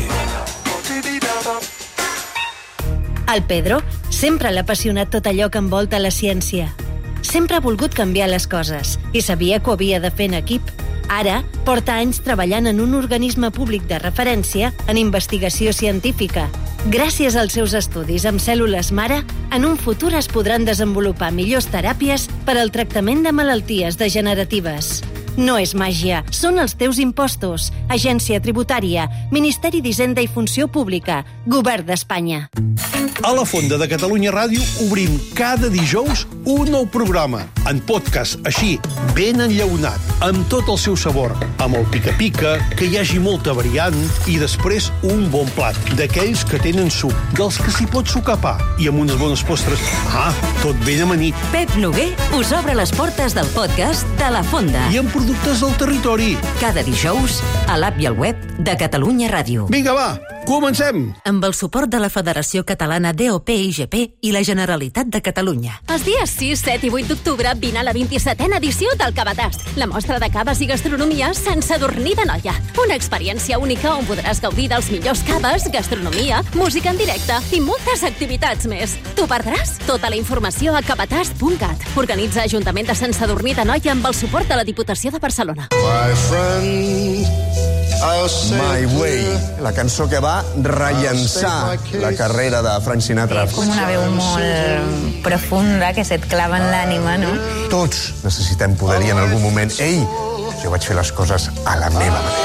Speaker 23: Al Pedro sempre l'ha apassionat tot allò que envolta la ciència. Sempre ha volgut canviar les coses i sabia que ho havia de fer en equip. Ara porta anys treballant en un organisme públic de referència en investigació científica. Gràcies als seus estudis amb cèl·lules mare, en un futur es podran desenvolupar millors teràpies per al tractament de malalties degeneratives. No és màgia, són els teus impostos. Agència Tributària, Ministeri d'Hisenda i Funció Pública, Govern d'Espanya.
Speaker 24: A la Fonda de Catalunya Ràdio obrim cada dijous un nou programa, en podcast així, ben enllaunat, amb tot el seu sabor, amb el pica-pica, que hi hagi molta variant i després un bon plat, d'aquells que tenen suc, dels que s'hi pot sucar pa i amb unes bones postres. Tot ben amanit.
Speaker 1: Pep Noguer us obre les portes del podcast de La Fonda.
Speaker 24: I amb productes del territori.
Speaker 1: Cada dijous a l'app i al web de Catalunya Ràdio.
Speaker 24: Vinga, va, comencem!
Speaker 1: Amb el suport de la Federació Catalana DOP-IGP i la Generalitat de Catalunya.
Speaker 25: Els dies 6, 7 i 8 d'octubre vine a la 27a edició del Cavatast, la mostra de caves i gastronomia sense adornir de noia. Una experiència única on podràs gaudir dels millors caves, gastronomia, música en directe i moltes activitats més. T'ho perdràs? Tota la informació a cavatast.cat. Organitza Ajuntament de Sant Sadurní d'Anoia amb el suport de la Diputació de Barcelona.
Speaker 26: My Way, la cançó que va rellençar la carrera de Frank Sinatra.
Speaker 27: És com una veu molt profunda que se't clava en l'ànima, no?
Speaker 26: Tots necessitem poder dir en algun moment ei, jo vaig fer les coses a la meva manera.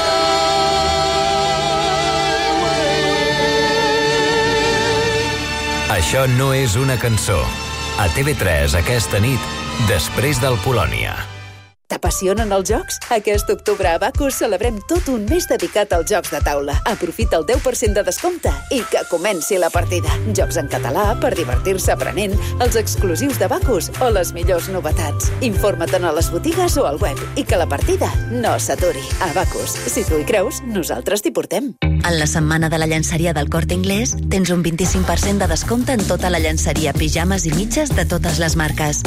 Speaker 28: Això no és una cançó. A TV3 aquesta nit, després del Polònia.
Speaker 29: T'apassionen els jocs? Aquest octubre a Bacus celebrem tot un mes dedicat als jocs de taula. Aprofita el 10% de descompte i que comenci la partida. Jocs en català per divertir-se aprenent, els exclusius de Bacus o les millors novetats. Informa't-en a les botigues o al web i que la partida no s'aturi. A Bacus, si tu hi creus, nosaltres t'hi portem.
Speaker 1: En la setmana de la llenceria del Corte Inglés tens un 25% de descompte en tota la llenceria, pijames i mitges de totes les marques.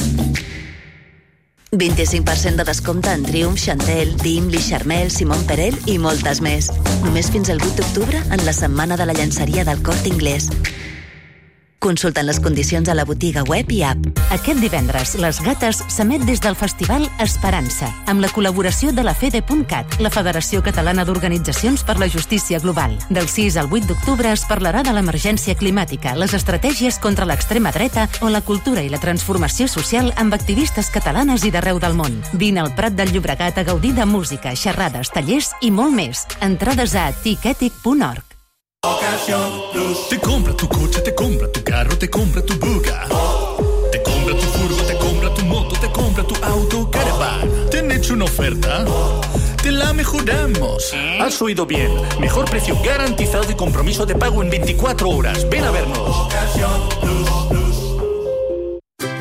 Speaker 1: 25% de descompte en Triumph, Chantel, Dim, Lee Charmel, Simon Perel i moltes més. Només fins al 8 d'octubre en la setmana de la llenceria del Corte Inglés. Consulten les condicions a la botiga web i app.
Speaker 30: Aquest divendres, Les Gates s'emet des del Festival Esperança, amb la col·laboració de la FEDE.cat, la Federació Catalana d'Organitzacions per la Justícia Global. Del 6 al 8 d'octubre es parlarà de l'emergència climàtica, les estratègies contra l'extrema dreta o la cultura i la transformació social amb activistes catalanes i d'arreu del món. Vine al Prat del Llobregat a gaudir de música, xerrades, tallers i molt més. Entrades a ticketic.org.
Speaker 31: Te compra tu coche, te compra tu carro, te compra tu buga. Te compra tu furgo, te compra tu moto, te compra tu auto, caravana. ¿Te han hecho una oferta? Te la mejoramos. Has oído bien. Mejor precio garantizado y compromiso de pago en 24 horas. Ven a vernos.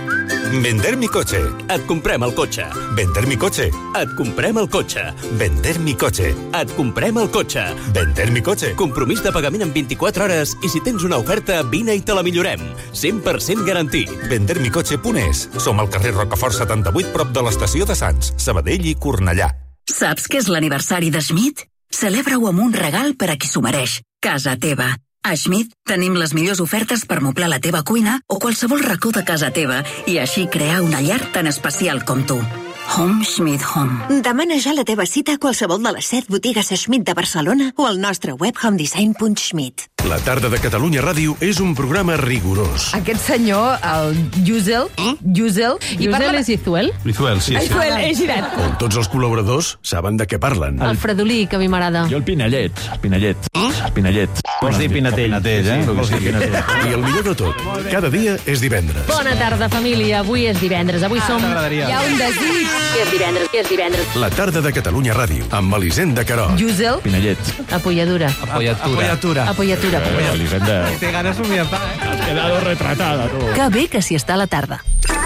Speaker 11: Vender mi coche.
Speaker 28: Et comprem el cotxe.
Speaker 11: Vender mi coche.
Speaker 28: Et comprem el cotxe.
Speaker 11: Vender mi coche.
Speaker 28: Et comprem el cotxe.
Speaker 11: Vender mi coche.
Speaker 28: Compromís de pagament en 24 hores i si tens una oferta, vine i te la millorem. 100% garantit.
Speaker 11: Vendermicoche.es. Som al carrer Rocafort 78, prop de l'estació de Sants, Sabadell i Cornellà.
Speaker 2: Saps què és l'aniversari de Schmidt? Celebra-ho amb un regal per a qui s'ho mereix. Casa teva. A Schmidt tenim les millors ofertes per moblar la teva cuina o qualsevol racó de casa teva i així crear una llar tan especial com tu. Home Schmidt Home.
Speaker 4: Demana ja la teva cita a qualsevol de les 7 botigues Schmidt de Barcelona o al nostre web homedesign.schmidt.
Speaker 11: La tarda de Catalunya Ràdio és un programa rigorós.
Speaker 6: Aquest senyor, el Yusel,
Speaker 3: Yusel és Izuel?
Speaker 24: Izuel, sí.
Speaker 6: Izuel, he girat.
Speaker 11: On tots els col·laboradors saben de què parlen.
Speaker 6: El Fredolí, que a mi m'agrada.
Speaker 9: Jo el Pinellet.
Speaker 24: Vols dir Pinatell, Vols dir Pinatell.
Speaker 11: I el millor de tot, cada dia és divendres.
Speaker 6: Bona tarda, família. Avui és divendres. Avui som...
Speaker 24: t'agradaria.
Speaker 6: Hi ha un desig.
Speaker 4: Que és divendres.
Speaker 11: La tarda de Catalunya Ràdio, amb Elisenda Querol.
Speaker 6: Yusel.
Speaker 9: Pinellet.
Speaker 6: Apolladura.
Speaker 24: Apoyatura.
Speaker 9: Elisenda.
Speaker 24: Te ganas un miapá,
Speaker 9: Has quedado retratada, tu.
Speaker 2: Que bé que s'hi està a la tarda.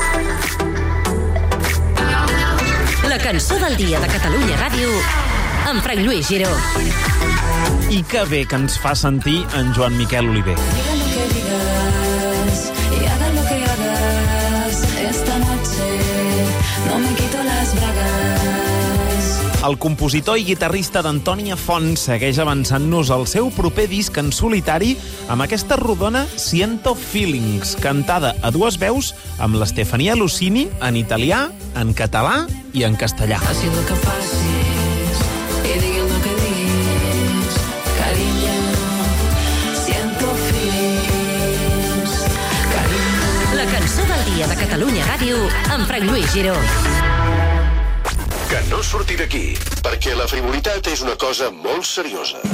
Speaker 2: La cançó del dia de Catalunya Ràdio amb Frank Lluís Giró.
Speaker 10: I que bé que ens fa sentir en Joan Miquel Oliver.
Speaker 15: Diga lo que digas y haga lo que hagas. Esta noche no me quito las bragas.
Speaker 10: El compositor i guitarrista d'Antònia Font segueix avançant-nos el seu proper disc en solitari amb aquesta rodona Siento Feelings, cantada a dues veus amb l'Estefania Lucini en italià, en català i en castellà.
Speaker 15: Haciendo lo que pases y diga lo que digas. Cariño, siento feelings. Cariño.
Speaker 2: La cançó del dia de Catalunya Ràdio amb Frank Lluís Giró.
Speaker 11: Que no surti d'aquí, perquè la frivolitat és una cosa molt seriosa.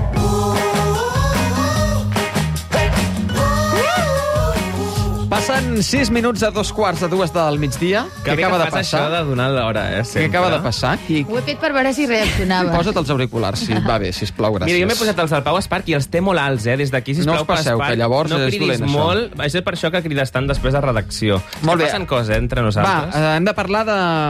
Speaker 12: Passen 6 minuts a 2:15 del migdia. Què acaba de passar?
Speaker 8: Això de donar l'hora,
Speaker 12: Què acaba de passar?
Speaker 14: Ho he fet per veure si reaccionava.
Speaker 12: Posa't els auriculars, si va bé, sisplau, gràcies.
Speaker 8: Mira, jo m'he posat els del Pau Esparc i els té molt alts, Des d'aquí, sisplau,
Speaker 12: no us passeu,
Speaker 8: Esparc,
Speaker 12: que llavors
Speaker 8: no
Speaker 12: és
Speaker 8: cridis
Speaker 12: dolent,
Speaker 8: molt. Això és per això que crides tant després de redacció.
Speaker 12: Molt bé.
Speaker 8: Passen coses, entre nosaltres.
Speaker 12: Va, hem de parlar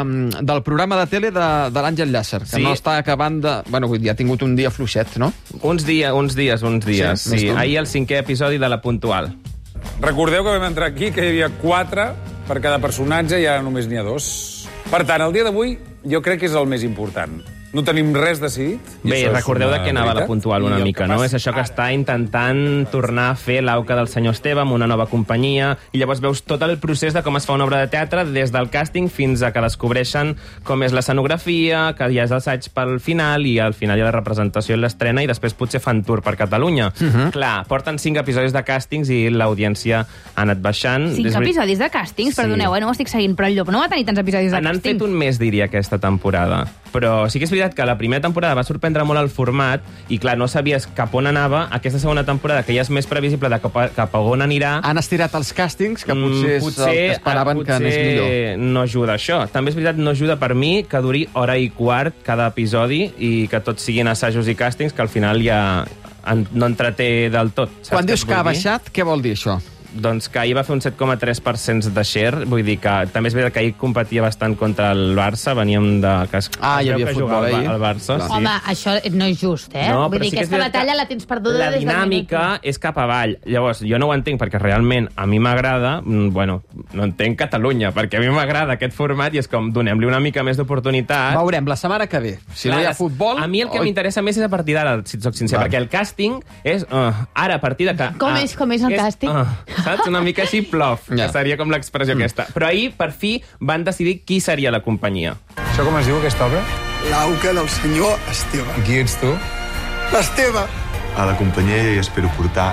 Speaker 12: del programa de tele de l'Àngel Llàcer, que no està acabant de... Bueno, vull dir, ha tingut un dia fluixet, no?
Speaker 8: Uns dies. Sí. Ahir el 5è episodi de La Puntual.
Speaker 16: Recordeu que vam entrar aquí, que hi havia 4 per cada personatge i ara només n'hi ha 2. Per tant, el dia d'avui jo crec que és el més important. No tenim res decidit.
Speaker 8: Bé, recordeu de què anava La Puntual una mica, no? És això que està intentant tornar a fer l'auca del senyor Esteve amb una nova companyia, i llavors veus tot el procés de com es fa una obra de teatre, des del càsting fins a que descobreixen com és l'escenografia, que hi ha assaig pel final, i al final hi ha la representació i l'estrena, i després potser fan tour per Catalunya. Clar, porten 5 episodis de càstings i l'audiència ha anat baixant.
Speaker 3: 5 episodis de càstings? Perdoneu, no ho estic seguint, però el Llop no va tenir tants episodis de càsting.
Speaker 8: N'han fet un mes, diria, aquesta temporada. Però sí que és veritat que la primera temporada va sorprendre molt el format i, clar, no sabies cap on anava. Aquesta segona temporada, que ja és més previsible de cap a on anirà...
Speaker 12: Han estirat els càstings, que potser és el que esperaven que anés millor.
Speaker 8: Potser no ajuda això. També és veritat, no ajuda per mi que duri 1h15 cada episodi i que tots siguin assajos i càstings, que al final ja no entreté del tot.
Speaker 12: Quan dius que ha baixat, què vol dir això?
Speaker 8: Doncs que ahir va fer un 7,3% de share, vull dir que també és veritat que ahir competia bastant contra el Barça, veníem de...
Speaker 12: hi havia futbol ahir.
Speaker 8: El Barça, sí.
Speaker 14: Home, això no és just,
Speaker 8: No,
Speaker 14: vull dir que aquesta batalla la tens perduda des del minut.
Speaker 8: La dinàmica és cap avall. Llavors, jo no ho entenc perquè realment a mi m'agrada, bueno, no entenc Catalunya, perquè a mi m'agrada aquest format i és com, donem-li una mica més d'oportunitat.
Speaker 12: Veurem, la setmana que ve. Si no hi ha futbol...
Speaker 8: A mi el que m'interessa més és a partir d'ara, si et soc sincer, perquè el càsting és ara, a partir de que...
Speaker 14: Com és el càsting?
Speaker 8: Saps? Una mica així plof, que seria com l'expressió aquesta. Però ahir, per fi, van decidir qui seria la companyia.
Speaker 16: Això com es diu, aquesta obra?
Speaker 17: L'auca del senyor Esteve.
Speaker 16: Qui ets tu?
Speaker 17: L'Esteve.
Speaker 18: A la companyia hi espero portar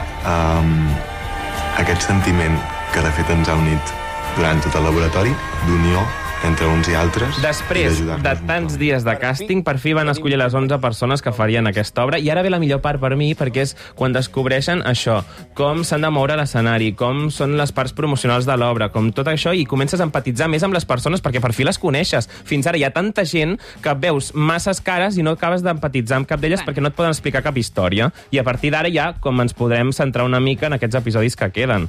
Speaker 18: aquest sentiment que de fet ens ha unit durant tot el laboratori, d'unió entre uns i altres.
Speaker 8: Després de tants dies de càsting, per fi van escollir les 11 persones que farien aquesta obra, i ara ve la millor part per mi, perquè és quan descobreixen això, com s'han de moure a l'escenari, com són les parts promocionals de l'obra, com tot això, i comences a empatitzar més amb les persones, perquè per fi les coneixes. Fins ara hi ha tanta gent que veus masses cares i no acabes d'empatitzar amb cap d'elles perquè no et poden explicar cap història, i a partir d'ara ja com ens podrem centrar una mica en aquests episodis que queden.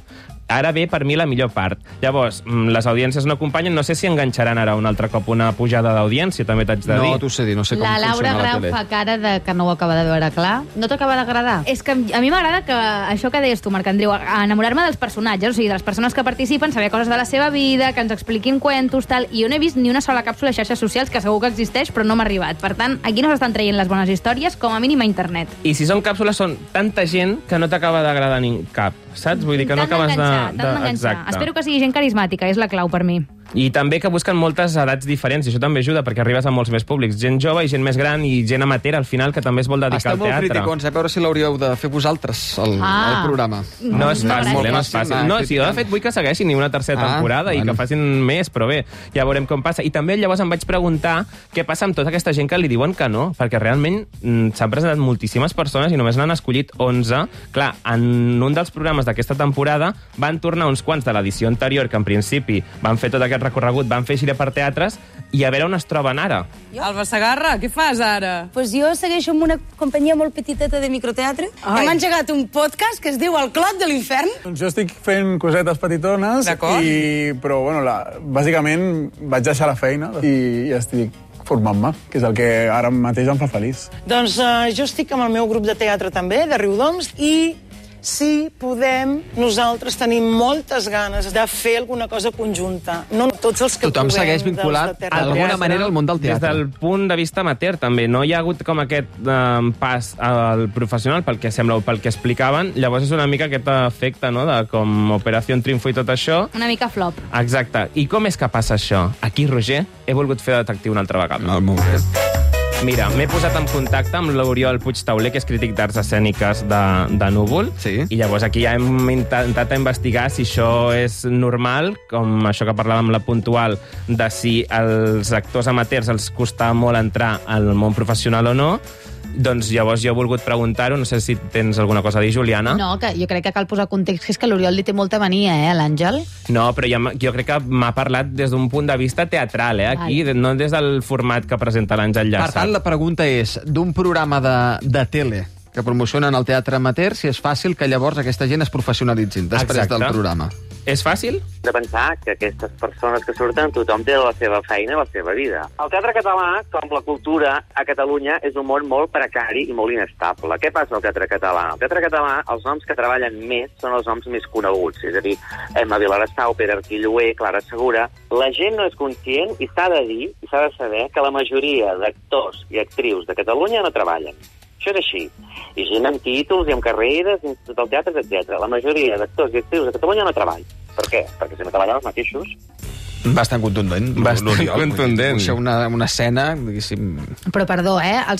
Speaker 8: ara ve per mi la millor part. Llavors, les audiències no acompanyen, no sé si enganxaran ara un altre cop una pujada d'audiència, també t'haig de dir.
Speaker 12: No t'ho sé dir, no sé com
Speaker 14: La Laura
Speaker 12: funciona la
Speaker 14: Grau
Speaker 12: tele.
Speaker 14: fa cara de que no ho acaba de veure clar. No t'acaba d'agradar?
Speaker 3: És que a mi m'agrada que això que deies tu, Marc Andreu, enamorar-me dels personatges, o sigui, de les persones que participen, saber coses de la seva vida, que ens expliquin cuentos, tal, i jo no he vist ni una sola càpsula a xarxes socials, que segur que existeix, però no m'ha arribat. Per tant, aquí no s'estan traient les bones històries, com a mínim a internet.
Speaker 8: I si són càpsules, són tanta gent que no t'acaba d'agradar cap, saps? Vull dir que no acabes de...
Speaker 3: Exacte. Espero que sigui gent carismàtica, és la clau per mi.
Speaker 8: I també que busquen moltes edats diferents, i això també ajuda, perquè arribes a molts més públics. Gent jove i gent més gran i gent amateur, al final, que també es vol dedicar
Speaker 12: Esteu
Speaker 8: al teatre.
Speaker 12: molt criticons, a veure si l'hauríeu de fer vosaltres, el programa.
Speaker 8: No és fàcil, no és fàcil. No, si jo de fet vull que segueixin ni una tercera temporada i que facin més, però bé, ja veurem com passa. I també llavors em vaig preguntar què passa amb tota aquesta gent que li diuen que no, perquè realment s'han presentat moltíssimes persones i només n'han escollit 11. Clar, en un dels programes d'aquesta temporada van tornar uns quants de l'edició anterior, que en principi van fer tot aquest recorregut, van fer gira per teatres, i a veure on es troben ara.
Speaker 5: Alba Segarra, què fas ara? Pues jo segueixo amb una companyia molt petiteta de microteatre. Hem engegat un podcast que es diu El Clot de l'Infern.
Speaker 7: Doncs jo estic fent cosetes petitones, però bueno, bàsicament vaig deixar la feina i estic formant-me, que és el que ara mateix em fa feliç.
Speaker 5: Doncs jo estic amb el meu grup de teatre també, de Riudoms, i si podem, nosaltres tenim moltes ganes de fer alguna cosa conjunta. No tots els que
Speaker 12: Tothom
Speaker 5: puguem,
Speaker 12: segueix vinculat d'alguna manera al món del teatre.
Speaker 8: Des del punt de vista amateur, també. No hi ha hagut com aquest pas al professional, pel que sembla, o pel que explicaven. Llavors és una mica aquest efecte, no?, de com Operació Triunfo i tot això.
Speaker 3: Una mica flop.
Speaker 8: Exacte. I com és que passa això? Aquí, Roger, he volgut fer de detectiu una altra vegada.
Speaker 12: No, molt bé.
Speaker 8: Mira, m'he posat en contacte amb l'Oriol Puigtauler, que és crític d'arts escèniques de Núvol, i llavors aquí ja hem intentat investigar si això és normal, com això que parlàvem amb la Puntual, de si als actors amateurs els costa molt entrar al món professional o no. Doncs llavors jo he volgut preguntar-ho, no sé si tens alguna cosa a dir, Juliana.
Speaker 14: No, que jo crec que cal posar context, que és que l'Oriol li té molta mania, a l'Àngel.
Speaker 8: No, però jo crec que m'ha parlat des d'un punt de vista teatral, aquí, no des del format que presenta l'Àngel Llàcer.
Speaker 12: Per tant, la pregunta és, d'un programa de tele que promocionen el teatre amateur, si és fàcil que llavors aquesta gent es professionalitzin després del programa.
Speaker 8: És fàcil?
Speaker 13: De pensar que aquestes persones que surten, tothom té la seva feina i la seva vida. El teatre català, com la cultura a Catalunya, és un món molt precari i molt inestable. Què passa al teatre català? Al teatre català, els noms que treballen més són els noms més coneguts. És a dir, Emma Vilarastau, Pere Arquilloé, Clara Segura. La gent no és conscient i s'ha de dir, i s'ha de saber, que la majoria d'actors i actrius de Catalunya no treballen. Això és així. I gent amb títols i amb carreres, institut del teatre, etc. La majoria d'actors i actrius de Catalunya no treballen. Per què? Perquè si no treballen els mateixos.
Speaker 12: Bastant contundent.
Speaker 8: Bastant contundent.
Speaker 12: Potser una escena, diguéssim...
Speaker 14: Però perdó,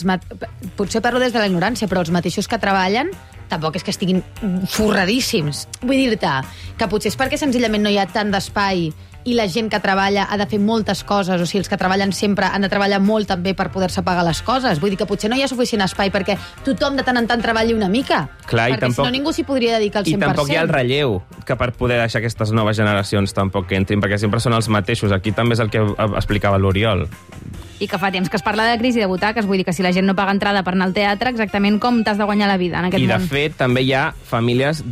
Speaker 14: potser parlo des de la ignorància, però els mateixos que treballen tampoc és que estiguin forradíssims. Vull dir-te que potser és perquè senzillament no hi ha tant d'espai i la gent que treballa ha de fer moltes coses, o sigui, els que treballen sempre han de treballar molt també per poder-se pagar les coses. Vull dir que potser no hi ha suficient espai perquè tothom de tant en tant treballi una mica.
Speaker 8: Clar,
Speaker 14: perquè si no ningú s'hi podria dedicar al 100%.
Speaker 8: I tampoc hi ha el relleu que per poder deixar aquestes noves generacions tampoc que entrin, perquè sempre són els mateixos. Aquí també és el que explicava l'Oriol.
Speaker 3: I que fa temps que es parla de crisi de butaques, vull dir que si la gent no paga entrada per anar al teatre, exactament com t'has de guanyar la vida en aquest món.
Speaker 8: I de fet també hi ha famílies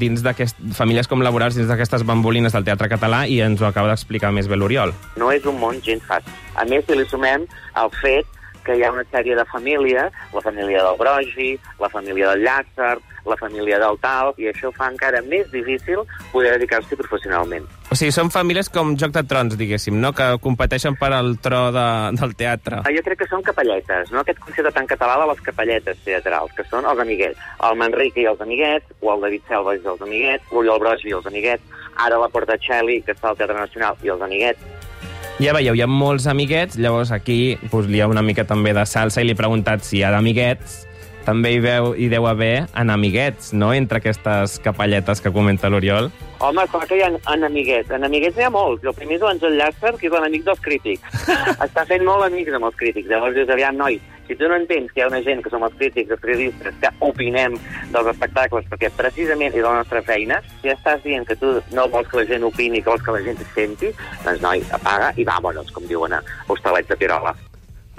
Speaker 8: com laborals dins d'aquestes bambolines del teatre català, i ens ho acaba d'explicar més bé l'Oriol.
Speaker 13: No és un món gens fàcil. A més, si li sumem el fet que hi ha una sèrie de famílies, la família del Brogi, la família del Llàcer, la família del Tal, i això fa encara més difícil poder dedicar-s'hi professionalment.
Speaker 8: O sigui, són famílies com Joc de Trons, diguéssim, no?, que competeixen per al tro del teatre.
Speaker 13: Jo crec que són capelletes, no?, aquest concepte tan català de les capelletes teatrals, que són els amiguets. El Manrique i els amiguets, o el David Selva i els amiguets, l'Oriol Brogi i els amiguets, ara la Portacelli, que està al Teatre Nacional, i els amiguets.
Speaker 8: Ja veieu, hi ha molts amiguets, llavors aquí hi ha una mica també de salsa, i li he preguntat si hi ha d'amiguets, també hi deu haver enamiguets, no?, entre aquestes capelletes que comenta l'Oriol.
Speaker 13: Home, clar que hi ha enamiguets. Enamiguets n'hi ha molts. El primer és l'Àngel Llàcer, que és l'enemic dels crítics. Està fent molt amics amb els crítics. Llavors dius, aviam, noi, si tu no entens que hi ha una gent que som els crítics, els periodistes, que opinem dels espectacles, perquè precisament és la nostra feina, si estàs dient que tu no vols que la gent opini, que vols que la gent es senti, doncs, noi, apaga i vàmonos, com diuen a Hostalets de Pirola.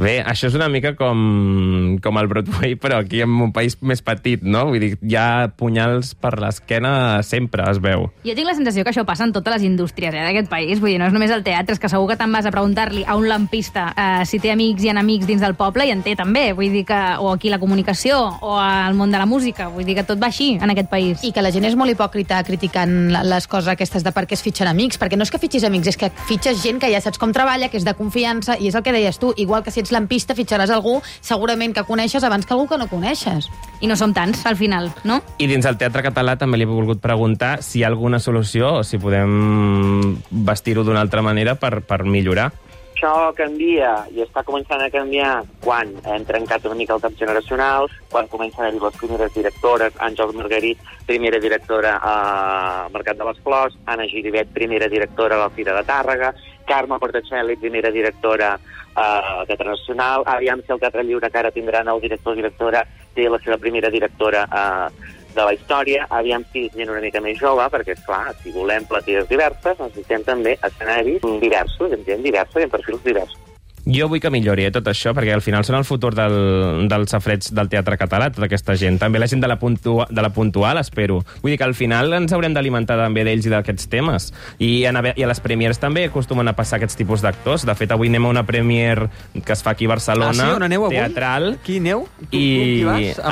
Speaker 8: Bé, això és una mica com el Broadway, però aquí en un país més petit, no? Vull dir, hi ha punyals per l'esquena sempre, es veu.
Speaker 3: Jo tinc la sensació que això passa en totes les indústries d'aquest país. Vull dir, no és només el teatre, és que segur que te'n vas a preguntar-li a un lampista si té amics i enemics dins del poble, i en té també. Vull dir que, o aquí la comunicació, o al món de la música. Vull dir que tot va així en aquest país.
Speaker 14: I que la gent és molt hipòcrita criticant les coses aquestes de per què es fitxen amics, perquè no és que fitxis amics, és que fitxes gent que ja saps com treballa, que és de confiança, i és el que deies tu, igual que si ets lampista fitxaràs algú segurament que coneixes abans que algú que no coneixes.
Speaker 3: I no som tants, al final, no?
Speaker 8: I dins el teatre català també li he volgut preguntar si hi ha alguna solució o si podem vestir-ho d'una altra manera per millorar.
Speaker 13: Això canvia i està començant a canviar quan hem trencat una mica el cap generacional, quan comencen a haver les primeres directores, Àngels Margarit, primera directora al Mercat de les Flors, Anna Giribet, primera directora a la Fira de Tàrrega, Carme Portacelli, primera directora al Teatre Nacional, aviam si el Teatre Lliure, que ara tindran el director o directora, té la seva primera directora de la història, aviam si és gent una mica més jove, perquè, esclar, si volem platees diverses, necessitem també escenaris diversos, amb gent diversa i amb perfils diversos.
Speaker 8: Jo vull que millori tot això, perquè al final són el futur dels safrets del teatre català, tota aquesta gent. També la gent de la puntual, espero. Vull dir que al final ens haurem d'alimentar també d'ells i d'aquests temes. I a les premiers també acostumen a passar aquests tipus d'actors. De fet, avui anem a una premier que es fa aquí a Barcelona,
Speaker 12: sí, on aneu avui?
Speaker 8: Teatral.
Speaker 12: Qui aneu?
Speaker 8: I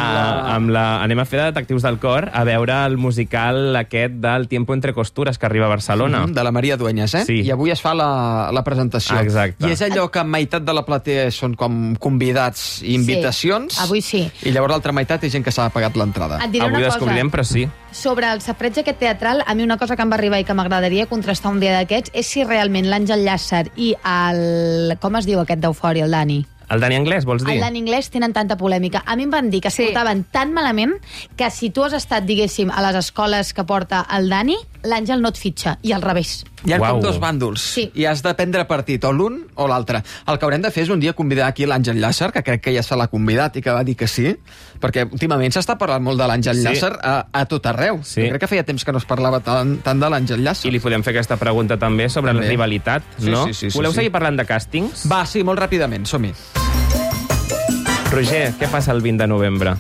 Speaker 8: anem a fer de Detectius del Cor a veure el musical aquest del Tiempo entre costures que arriba a Barcelona.
Speaker 12: De la Maria Dueñas, eh?
Speaker 8: Sí.
Speaker 12: I avui es fa la presentació.
Speaker 8: Exacte.
Speaker 12: I és allò que meitat de la platea són com convidats i invitacions.
Speaker 14: Sí, avui sí.
Speaker 12: I llavors l'altra meitat és gent que s'ha pagat l'entrada.
Speaker 14: Et diré
Speaker 8: avui
Speaker 14: una
Speaker 8: descobrirem,
Speaker 14: cosa.
Speaker 8: però sí.
Speaker 14: Sobre el safreig aquest teatral, a mi una cosa que em va arribar i que m'agradaria contrastar un dia d'aquests és si realment l'Àngel Llàcer i el... com es diu aquest d'Eufòria, el Dani?
Speaker 8: El Dani Anglès, vols dir?
Speaker 14: El Dani Anglès tenen tanta polèmica. A mi em van dir que es portaven tan malament que si tu has estat, diguéssim, a les escoles que porta el Dani, l'Àngel no et fitxa, i al revés.
Speaker 12: Hi ha com dos bàndols, i has de prendre partit, o l'un o l'altre. El que haurem de fer és un dia convidar aquí l'Àngel Llàcer, que crec que ja se l'ha convidat i que va dir que sí, perquè últimament s'està parlant molt de l'Àngel Llàcer a tot arreu.
Speaker 8: Sí.
Speaker 12: Jo crec que feia temps que no es parlava tant de l'Àngel Llàcer.
Speaker 8: I li podem fer aquesta pregunta també sobre la rivalitat, no?
Speaker 12: Sí.
Speaker 8: Voleu seguir parlant de càstings?
Speaker 12: Va, sí, molt ràpidament, som-hi.
Speaker 8: Roger, què passa el 20 de novembre?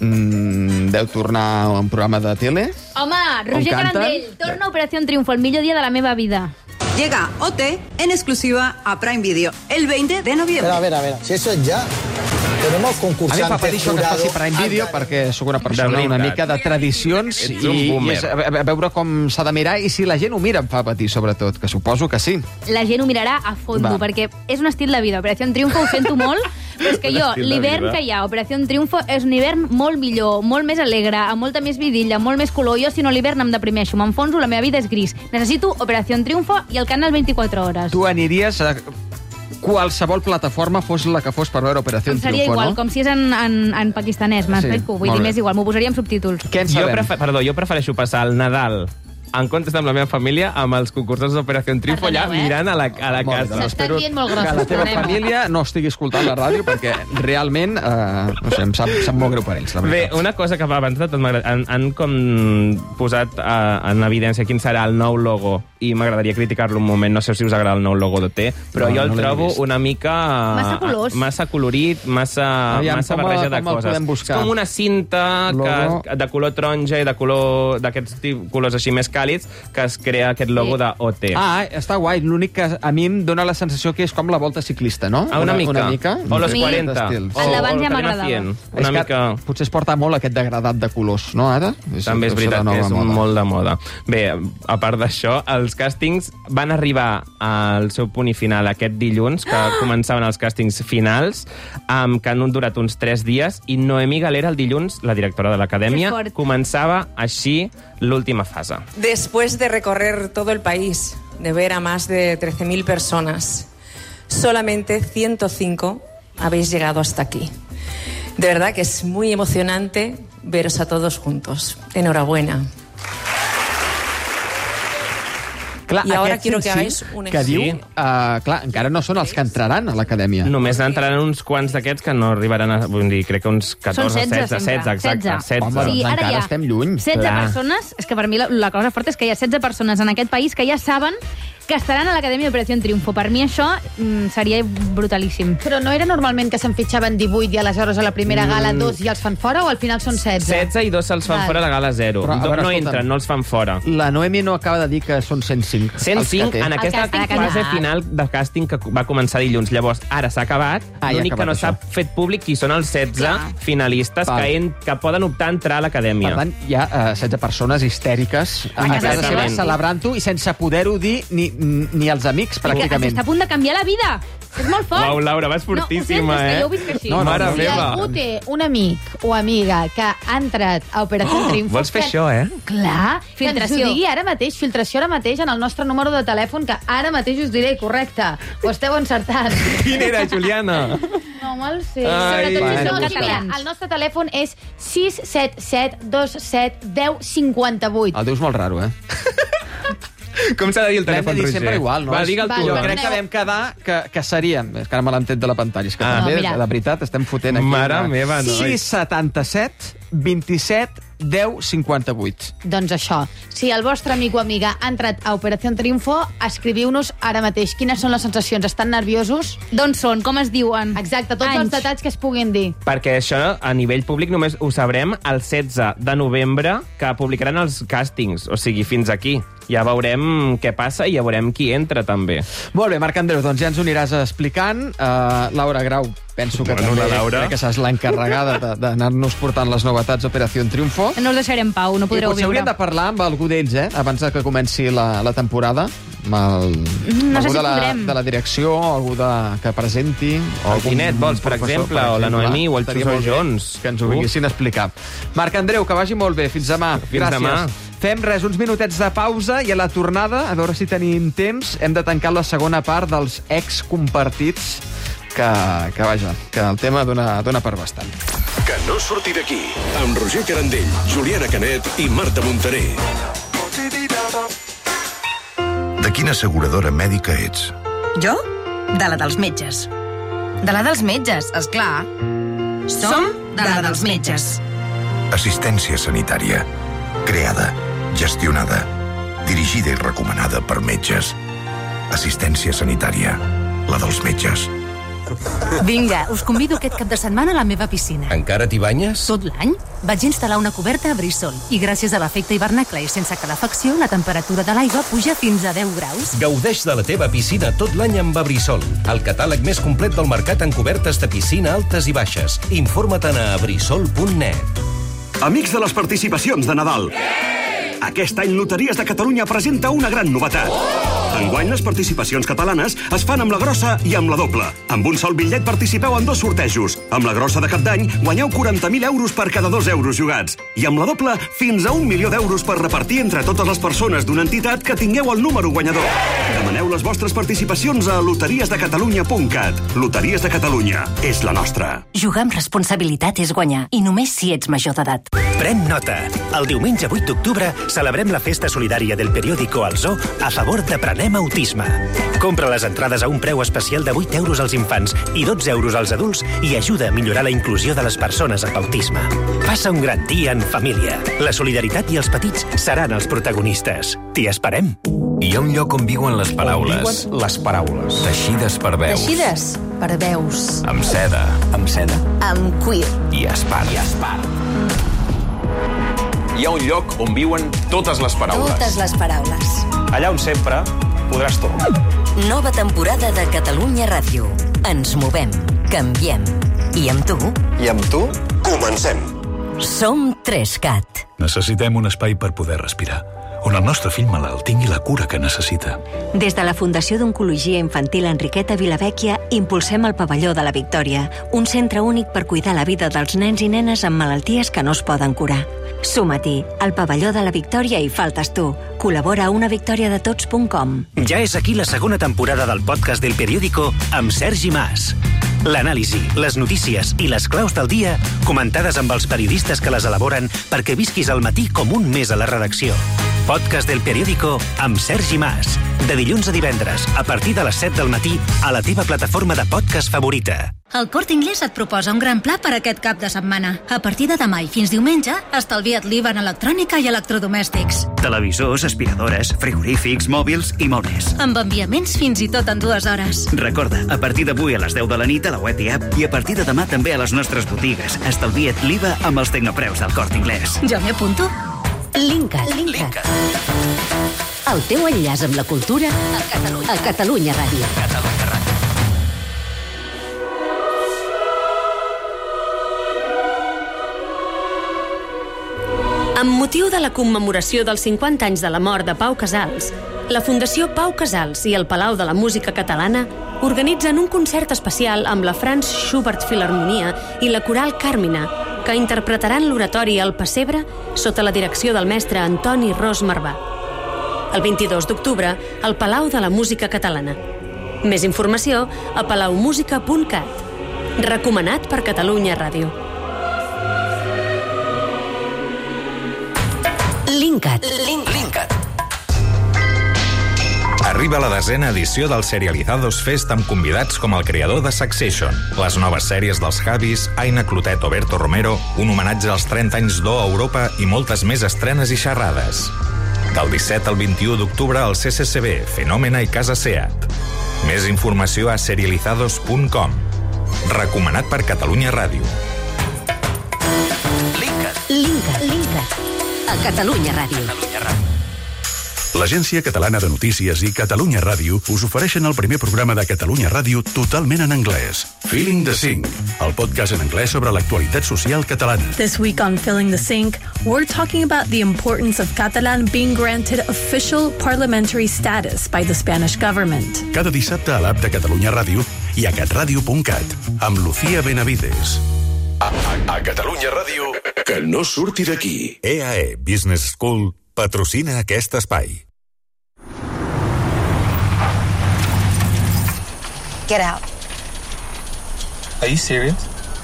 Speaker 12: Deu tornar a un programa de tele.
Speaker 3: Home, Roger Carandell, torna a Operación Triunfo, el millor dia de la meva vida.
Speaker 1: Llega OT en exclusiva a Prime Video el 20 de noviembre.
Speaker 19: A ver, si eso es ya... Tenemos concursantes.
Speaker 12: A mi em fa patir això que es faci Prime Video perquè sóc una persona una mica de tradicions i és a veure com s'ha de mirar i si la gent ho mira em fa patir, sobretot, que suposo que sí.
Speaker 3: La gent ho mirarà a fondo, perquè és un estil de vida. Operación Triunfo ho sento molt, però és que jo, l'hivern que hi ha, Operación Triunfo, és un hivern molt millor, molt més alegre, amb molta més vidilla, molt més color. Jo, si no, l'hivern em deprimeixo, m'enfonso, la meva vida és gris. Necessito Operación Triunfo i el canal 24 hores.
Speaker 12: Tu aniries a qualsevol plataforma, fos la que fos, per veure Operació Triunfo, no?
Speaker 3: Seria igual, com si és en pakistanès, m'explico. Vull dir, m'és igual, m'ho posaria amb subtítols.
Speaker 12: Què en sabem?
Speaker 8: Jo prefereixo passar el Nadal en comptes amb la meva família, amb els concursants d'Operació Triunfo allà mirant a la casa.
Speaker 14: S'estan dient molt grossos.
Speaker 12: Que la teva família no estigui escoltant la ràdio perquè realment, no sé, em sap molt greu per ells, la veritat.
Speaker 8: Bé, una cosa que abans de tot m'agrada, han com posat en evidència quin serà el nou logo i m'agradaria criticar-lo un moment, no sé si us agrada el nou logo d'OT, però jo el trobo una mica...
Speaker 3: Massa colors.
Speaker 8: Massa colorit, massa barreja de coses. És com una cinta de color taronja i d'aquests colors així més càlids que es crea aquest logo d'OT.
Speaker 12: Està guai. L'únic que a mi em dona la sensació que és com la volta ciclista, no?
Speaker 8: Una mica. O los 40.
Speaker 3: El d'abans ja m'agradava.
Speaker 12: Una mica... Potser es porta molt aquest degradat de colors, no, ara?
Speaker 8: També és veritat que és molt de moda. Bé, a part d'això, els càstings van arribar al seu punt i final aquest dilluns, que començaven els càstings finals, que han durat uns 3 dies, i Noemí Galera, el dilluns, la directora de l'Acadèmia, començava així l'última fase.
Speaker 20: Después de recorrer todo el país, de ver a más de 13.000 personas, solamente 105 habéis llegado hasta aquí. De verdad que es muy emocionante veros a todos juntos. Enhorabuena.
Speaker 12: Clar,
Speaker 20: I ara quiero que hagáis un
Speaker 12: que diu, clar, encara no són els que entraran a l'acadèmia.
Speaker 8: Només entraran uns quants d'aquests que no arribaran a... Vull dir, crec que uns 14, 16, exacte. 16.
Speaker 12: Home,
Speaker 3: Sí, ara
Speaker 12: encara
Speaker 3: ja.
Speaker 12: estem lluny.
Speaker 3: 16 persones, és que per mi la cosa forta és que hi ha 16 persones en aquest país que ja saben que estaran a l'Acadèmia d'Operació Triunfo. Per mi això seria brutalíssim.
Speaker 14: Però no era normalment que se'n fitxaven 18 i aleshores a la primera gala 2 i els fan fora, o al final són 16?
Speaker 8: 16 i 2 se'ls fan fora a la gala 0. No entren, no els fan fora.
Speaker 12: La Noemi no acaba de dir que són 105.
Speaker 8: 105 en aquesta fase final de càsting que va començar dilluns. Llavors, ara s'ha acabat. L'únic que no s'ha fet públic qui són els 16 finalistes que poden optar a entrar a l'Acadèmia.
Speaker 12: Per tant, hi ha 16 persones histèriques a casa seva celebrant-ho i sense poder-ho dir ni als amics, pràcticament.
Speaker 3: Està a punt de canviar la vida. És molt fort.
Speaker 8: Uau, Laura, vas fortíssima,
Speaker 3: eh? Jo ho visc així.
Speaker 8: Mare
Speaker 14: Si
Speaker 8: meva.
Speaker 14: algú té un amic o amiga que ha entrat a Operació Triunfo...
Speaker 8: Vols fer això, eh?
Speaker 14: Clar,
Speaker 3: Filtració.
Speaker 14: que ens ho digui ara mateix, filtració ara mateix en el nostre número de telèfon, que ara mateix us diré, correcte, ho esteu encertant.
Speaker 8: Quin era, Juliana?
Speaker 14: No me'l sé.
Speaker 8: Ai,
Speaker 14: Sobretot si
Speaker 8: bueno,
Speaker 14: són
Speaker 8: busca.
Speaker 14: catalans. El nostre telèfon és 677271058.
Speaker 12: El dius molt raro, eh?
Speaker 8: Com s'ha de dir el telèfon,
Speaker 12: L'hem de dir
Speaker 8: Roger?
Speaker 12: sempre igual, no?
Speaker 8: Va, digue'l tu.
Speaker 12: Jo crec que vam quedar que seríem... És que ara me l'han tret de la pantalla. És que també,
Speaker 3: mira.
Speaker 12: de veritat, estem fotent aquí...
Speaker 8: Mare meva, noi.
Speaker 12: 677 27 10 58.
Speaker 14: Doncs això, si el vostre amic o amiga ha entrat a Operació Triunfo, escriviu-nos ara mateix. Quines són les sensacions? Estan nerviosos?
Speaker 3: D'on són? Com es diuen?
Speaker 14: Exacte, tots els detalls que es puguin dir.
Speaker 8: Perquè això, a nivell públic, només ho sabrem el 16 de novembre, que publicaran els càstings. O sigui, fins aquí. Ja veurem què passa i ja veurem qui entra, també.
Speaker 12: Molt bé, Marc Andreu, doncs ja ens ho aniràs explicant. Laura Grau, penso que també crec que seràs l'encarregada d'anar-nos portant les novetats d'Operació Triunfo.
Speaker 3: No us deixaré en pau, no podreu
Speaker 12: potser
Speaker 3: viure.
Speaker 12: hauríem de parlar amb algú d'ells, abans de que comenci la temporada. Amb
Speaker 3: No sé
Speaker 12: algú
Speaker 3: si podrem.
Speaker 12: de la direcció, algú que presenti. O
Speaker 8: El Tinet, vols, per exemple, o la Noemí, o el Xusó Jones.
Speaker 12: Que ens ho vinguessin a explicar. Marc Andreu, que vagi molt bé. Fins demà.
Speaker 8: Fins demà.
Speaker 12: Fem uns minutets de pausa i a la tornada, a veure si tenim temps, hem de tancar la segona part dels excompartits que el tema dona per bastant.
Speaker 11: Que no surti d'aquí, amb Roger Carandell, Juliana Canet i Marta Montaner.
Speaker 4: De quina asseguradora mèdica ets?
Speaker 2: Jo? De la dels metges. De la dels metges, esclar. Som de la dels metges.
Speaker 4: Assistència sanitària. Creada, gestionada, dirigida i recomanada per metges. Assistència sanitària. La dels metges.
Speaker 21: Vinga, us convido aquest cap de setmana a la meva piscina.
Speaker 11: Encara t'hi banyes?
Speaker 21: Tot l'any vaig instal·lar una coberta a Brissol i gràcies a l'efecte hivernacle i sense calefacció, la temperatura de l'aigua puja fins a 10 graus.
Speaker 11: Gaudeix de la teva piscina tot l'any amb Abrisol, el catàleg més complet del mercat en cobertes de piscina altes i baixes. Informa't a abrisol.net.
Speaker 22: Amics de les participacions de Nadal. Aquest any Loteries de Catalunya presenta una gran novetat. Enguany les participacions catalanes es fan amb la grossa i amb la doble. Amb un sol bitllet participeu en 2 sortejos. Amb la grossa de Cap d'Any guanyeu 40.000 euros per cada 2 euros jugats. I amb la doble fins a 1 milió d'euros per repartir entre totes les persones d'una entitat que tingueu el número guanyador. Demaneu les vostres participacions a loteriesdecatalunya.cat. Loteries de Catalunya és la nostra.
Speaker 21: Jugar amb responsabilitat és guanyar, i només si ets major d'edat.
Speaker 23: Pren nota. El diumenge 8 d'octubre celebrem la festa solidària del periòdico El Zoo a favor de Prenem Autisme. Compra les entrades a un preu especial de 8 euros als infants i 12 euros als adults i ajuda a millorar la inclusió de les persones amb autisme. Passa un gran dia en família. La solidaritat i els petits seran els protagonistes. T'hi esperem.
Speaker 11: Hi ha un lloc on viuen les paraules.
Speaker 23: Les paraules.
Speaker 11: Teixides per veus.
Speaker 21: Teixides per veus.
Speaker 11: Amb seda.
Speaker 23: Amb seda.
Speaker 21: Amb cuir.
Speaker 11: I espart. Hi ha un lloc on viuen totes les paraules.
Speaker 21: Totes les paraules.
Speaker 23: Allà on sempre podràs tornar.
Speaker 21: Nova temporada de Catalunya Ràdio. Ens movem, canviem. I amb tu?
Speaker 4: I amb tu, comencem.
Speaker 21: Som 3CAT.
Speaker 25: Necessitem un espai per poder respirar, on el nostre fill malalt tingui la cura que necessita.
Speaker 21: Des de la Fundació d'Oncologia Infantil Enriqueta Vilavecchia impulsem el Pavelló de la Victòria, un centre únic per cuidar la vida dels nens i nenes amb malalties que no es poden curar. Suma-t'hi. Al Pavelló de la Victòria hi faltes tu. Col·labora a unavictoriadetots.com.
Speaker 23: Ja és aquí la segona temporada del podcast del periòdico amb Sergi Mas. L'anàlisi, les notícies i les claus del dia comentades amb els periodistes que les elaboren perquè visquis al matí com un més a la redacció. Podcast del Periódico amb Sergi Mas. De dilluns a divendres, a partir de les 7 del matí, a la teva plataforma de podcast favorita.
Speaker 6: El Corte Inglés et proposa un gran pla per aquest cap de setmana. A partir de demà i fins diumenge, estalvia't l'IVA en electrònica i electrodomèstics.
Speaker 9: Televisors, aspiradores, frigorífics, mòbils i molt més.
Speaker 6: Amb enviaments fins i tot en 2 hores.
Speaker 9: Recorda, a partir d'avui a les 10 de la nit a la web i app i a partir de demà també a les nostres botigues. Estalvia't l'IVA amb els tecnopreus del Corte Inglés.
Speaker 6: Jo m'hi apunto.
Speaker 10: Linkat. El teu enllaç amb la cultura a Catalunya Ràdio.
Speaker 15: Amb motiu de la commemoració dels 50 anys de la mort de Pau Casals, la Fundació Pau Casals i el Palau de la Música Catalana organitzen un concert especial amb la Franz Schubert Filharmonia i la Coral Carmina, que interpretaran l'oratori El Pessebre sota la direcció del mestre Antoni Ros Marvà. El 22 d'octubre, al Palau de la Música Catalana. Més informació a palaumusica.cat. Recomanat per Catalunya Ràdio.
Speaker 10: Linkat.
Speaker 24: Arriba la 10ª edició del Serializados Fest amb convidats com el creador de Succession, les noves sèries dels Javis, Aina Clotet o Berto Romero, un homenatge als 30 anys d'O a Europa i moltes més estrenes i xerrades. Del 17 al 21 d'octubre al CCCB, Fenòmena i Casa Seat. Més informació a serializados.com. Recomanat per Catalunya Ràdio.
Speaker 10: Linkat. A Catalunya Ràdio.
Speaker 25: L'Agència Catalana de Notícies i Catalunya Ràdio us ofereixen el primer programa de Catalunya Ràdio totalment en anglès. Feeling the Sink, el podcast en anglès sobre l'actualitat social catalana.
Speaker 26: This week on Feeling the Sink, we're talking about the importance of Catalan being granted official parliamentary status by the Spanish government.
Speaker 25: Cada dissabte a l'app de Catalunya Ràdio i a catradio.cat, amb Lucía Benavides.
Speaker 11: A Catalunya Ràdio, que no surti d'aquí.
Speaker 4: EAE Business School patrocina aquest espai.
Speaker 27: Get out.
Speaker 28: Are you serious?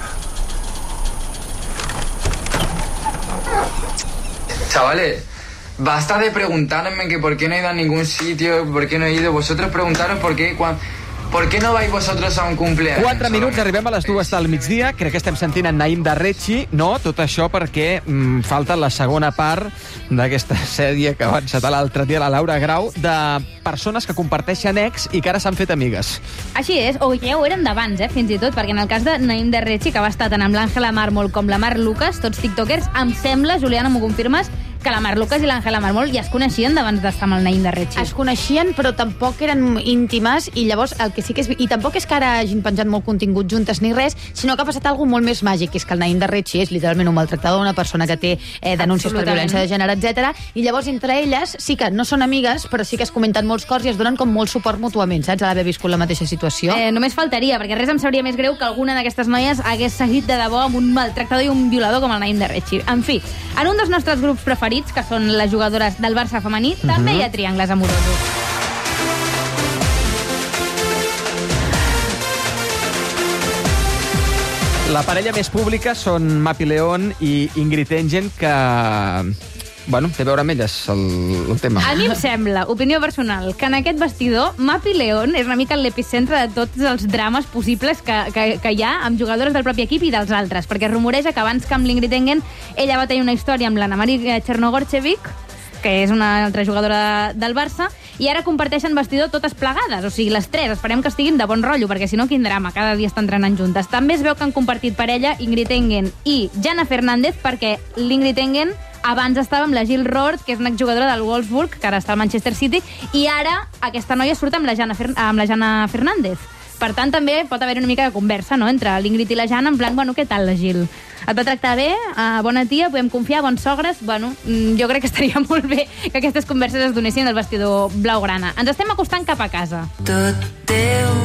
Speaker 29: Chavales, basta de preguntarme que por qué no he ido a ningún sitio, por qué no he ido. Vosotros preguntaros por qué no vais vosotros a un cumpleaños?
Speaker 12: 4 minuts, arribem a les 2 del migdia. Crec que estem sentint en Naïm de Retxi. No, tot això perquè falta la segona part d'aquesta sèrie que va encetar l'altre dia la Laura Grau, de persones que comparteixen ex i que ara s'han fet amigues.
Speaker 3: Així és, o ja ho eren d'abans, fins i tot, perquè en el cas de Naïm de Retxi, que va estar tant amb l'Àngela Mármol com la Mar Lucas, tots tiktokers, em sembla, Juliana, m'ho confirmes, que la Mar Lucas i l'Àngela Mármol ja es coneixien d'abans d'estar amb el Naïm de Retxi.
Speaker 14: Es coneixien, però tampoc eren íntimes, i llavors el que sí que és... I tampoc és que ara hagin penjat molt contingut juntes ni res, sinó que ha passat alguna molt més màgic, que és que el Naïm de Retxi és literalment un maltractador, una persona que té denúncies per violència de gènere, etc. I llavors entre elles sí que no són amigues, però sí que es comenten molts cors i es donen com molt suport mútuament, saps? A l'haver viscut la mateixa situació.
Speaker 3: Només faltaria, perquè res em sabria més greu que alguna d'aquestes noies hagués seguit de debò amb un maltractador i un violador com el Naïm de Retxi. En fi, en un dels nostres grups preferits, que són les jugadores del Barça femení, també hi ha triangles amorosos.
Speaker 12: La parella més pública són Mapi León i Ingrid Engen, que... Bueno, té a veure amb elles el tema.
Speaker 3: A mi em sembla, opinió personal, que en aquest vestidor Mapi León és una mica l'epicentre de tots els drames possibles que hi ha amb jugadores del propi equip i dels altres, perquè es rumoreja que abans que amb l'Ingrid Engen ella va tenir una història amb l'Anna Maria Chernogorchevic, que és una altra jugadora del Barça, i ara comparteixen vestidor totes plegades, o sigui, les tres. Esperem que estiguin de bon rotllo, perquè si no, quin drama, cada dia estan entrenant juntes. També es veu que han compartit parella Ingrid Engen i Jana Fernández, perquè l'Ingrid Engen abans estava amb la Jill Roord, que és una exjugadora del Wolfsburg, que ara està al Manchester City, i ara aquesta noia surt amb la Jana Fernández. Per tant, també pot haver una mica de conversa, no?, entre l'Ingrid i la Jana, en plan, bueno, què tal la Jill? Et va tractar bé? Bona tia? Podem confiar? Bons sogres? Bueno, jo crec que estaria molt bé que aquestes converses es donessin al vestidor blaugrana. Ens estem acostant cap a casa.
Speaker 30: Tot teu,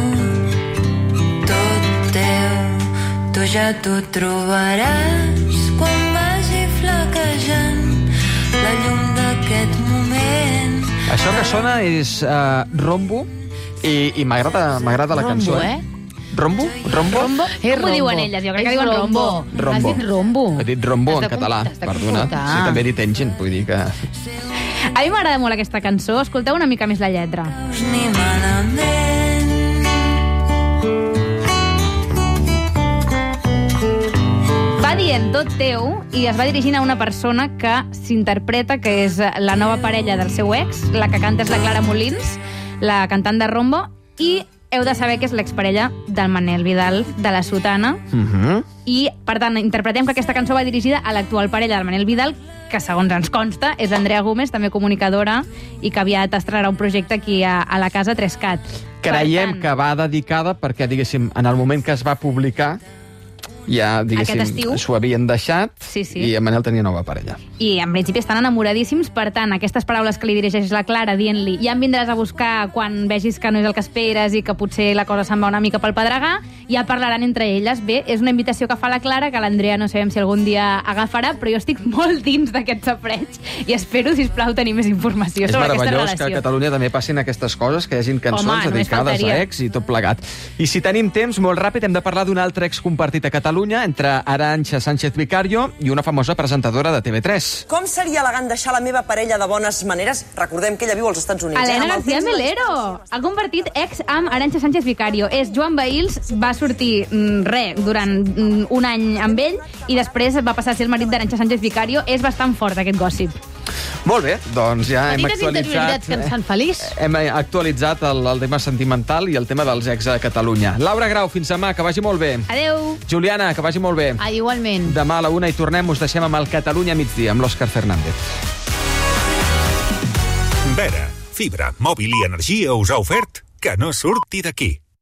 Speaker 30: tu ja t'ho trobaràs quan vagi flaquejant la llum d'aquest moment.
Speaker 12: Això que sona és Rombo, i m'agrada la cançó. Rombo? Rombo?
Speaker 3: Com ho diuen elles? Jo crec que diuen Rombo.
Speaker 12: Rombo.
Speaker 14: Has dit Rombo.
Speaker 12: He dit Rombo en català, perdona. Sí, també he dit Engine, vull dir que...
Speaker 3: A mi m'agrada molt aquesta cançó. Escolteu una mica més la lletra.
Speaker 30: Ni malament.
Speaker 3: Va dient tot teu i es va dirigint a una persona que s'interpreta que és la nova parella del seu ex, la que canta és la Clara Molins, la cantant de Rombo, i heu de saber que és l'exparella del Manel Vidal, de la Sotana. I, per tant, interpretem que aquesta cançó va dirigida a l'actual parella del Manel Vidal, que, segons ens consta, és l'Andrea Gómez, també comunicadora, i que aviat estrenarà un projecte aquí a la casa 3CAT.
Speaker 12: Creiem que va dedicada perquè, diguéssim, en el moment que es va publicar, ja, diguéssim, s'ho havien deixat i en Manel tenia nova parella.
Speaker 3: I, en principi, estan enamoradíssims. Per tant, aquestes paraules que li dirigeix la Clara dient-li ja em vindràs a buscar quan vegis que no és el que esperes i que potser la cosa se'n va una mica pel pedregar, ja parlaran entre elles. Bé, és una invitació que fa la Clara, que l'Andrea no sabem si algun dia agafarà, però jo estic molt dins d'aquest safareig i espero, sisplau, tenir més informació sobre aquesta relació.
Speaker 12: És meravellós que a Catalunya també passin aquestes coses, que hi hagin cançons dedicades a ex i tot plegat. I si tenim temps, molt ràpid, hem de parlar d'un altre ex compartit a Catalunya, entre Arantxa Sánchez Vicario i una famosa presentadora de TV3.
Speaker 1: Com seria elegant deixar la meva parella de bones maneres? Recordem que ella viu als Estats Units.
Speaker 3: Elena García Melero ha convertit ex amb Arantxa Sánchez Vicario. És Joan Bails, va sortir durant un any amb ell i després va passar a ser el marit d'Arantxa Sánchez Vicario. És bastant fort aquest gossip.
Speaker 12: Molt bé, doncs ja hem
Speaker 14: actualitzat... que ens fan feliç.
Speaker 12: Hem actualitzat el tema sentimental i el tema dels ex a Catalunya. Laura Grau, fins demà, que vagi molt bé.
Speaker 3: Adeu.
Speaker 12: Juliana, que vagi molt bé.
Speaker 14: Igualment.
Speaker 12: Demà a la 1 hi tornem, us deixem amb el Catalunya migdia, amb l'Òscar Fernández.
Speaker 4: Vera, fibra, mòbil i energia us ha ofert que no surti d'aquí.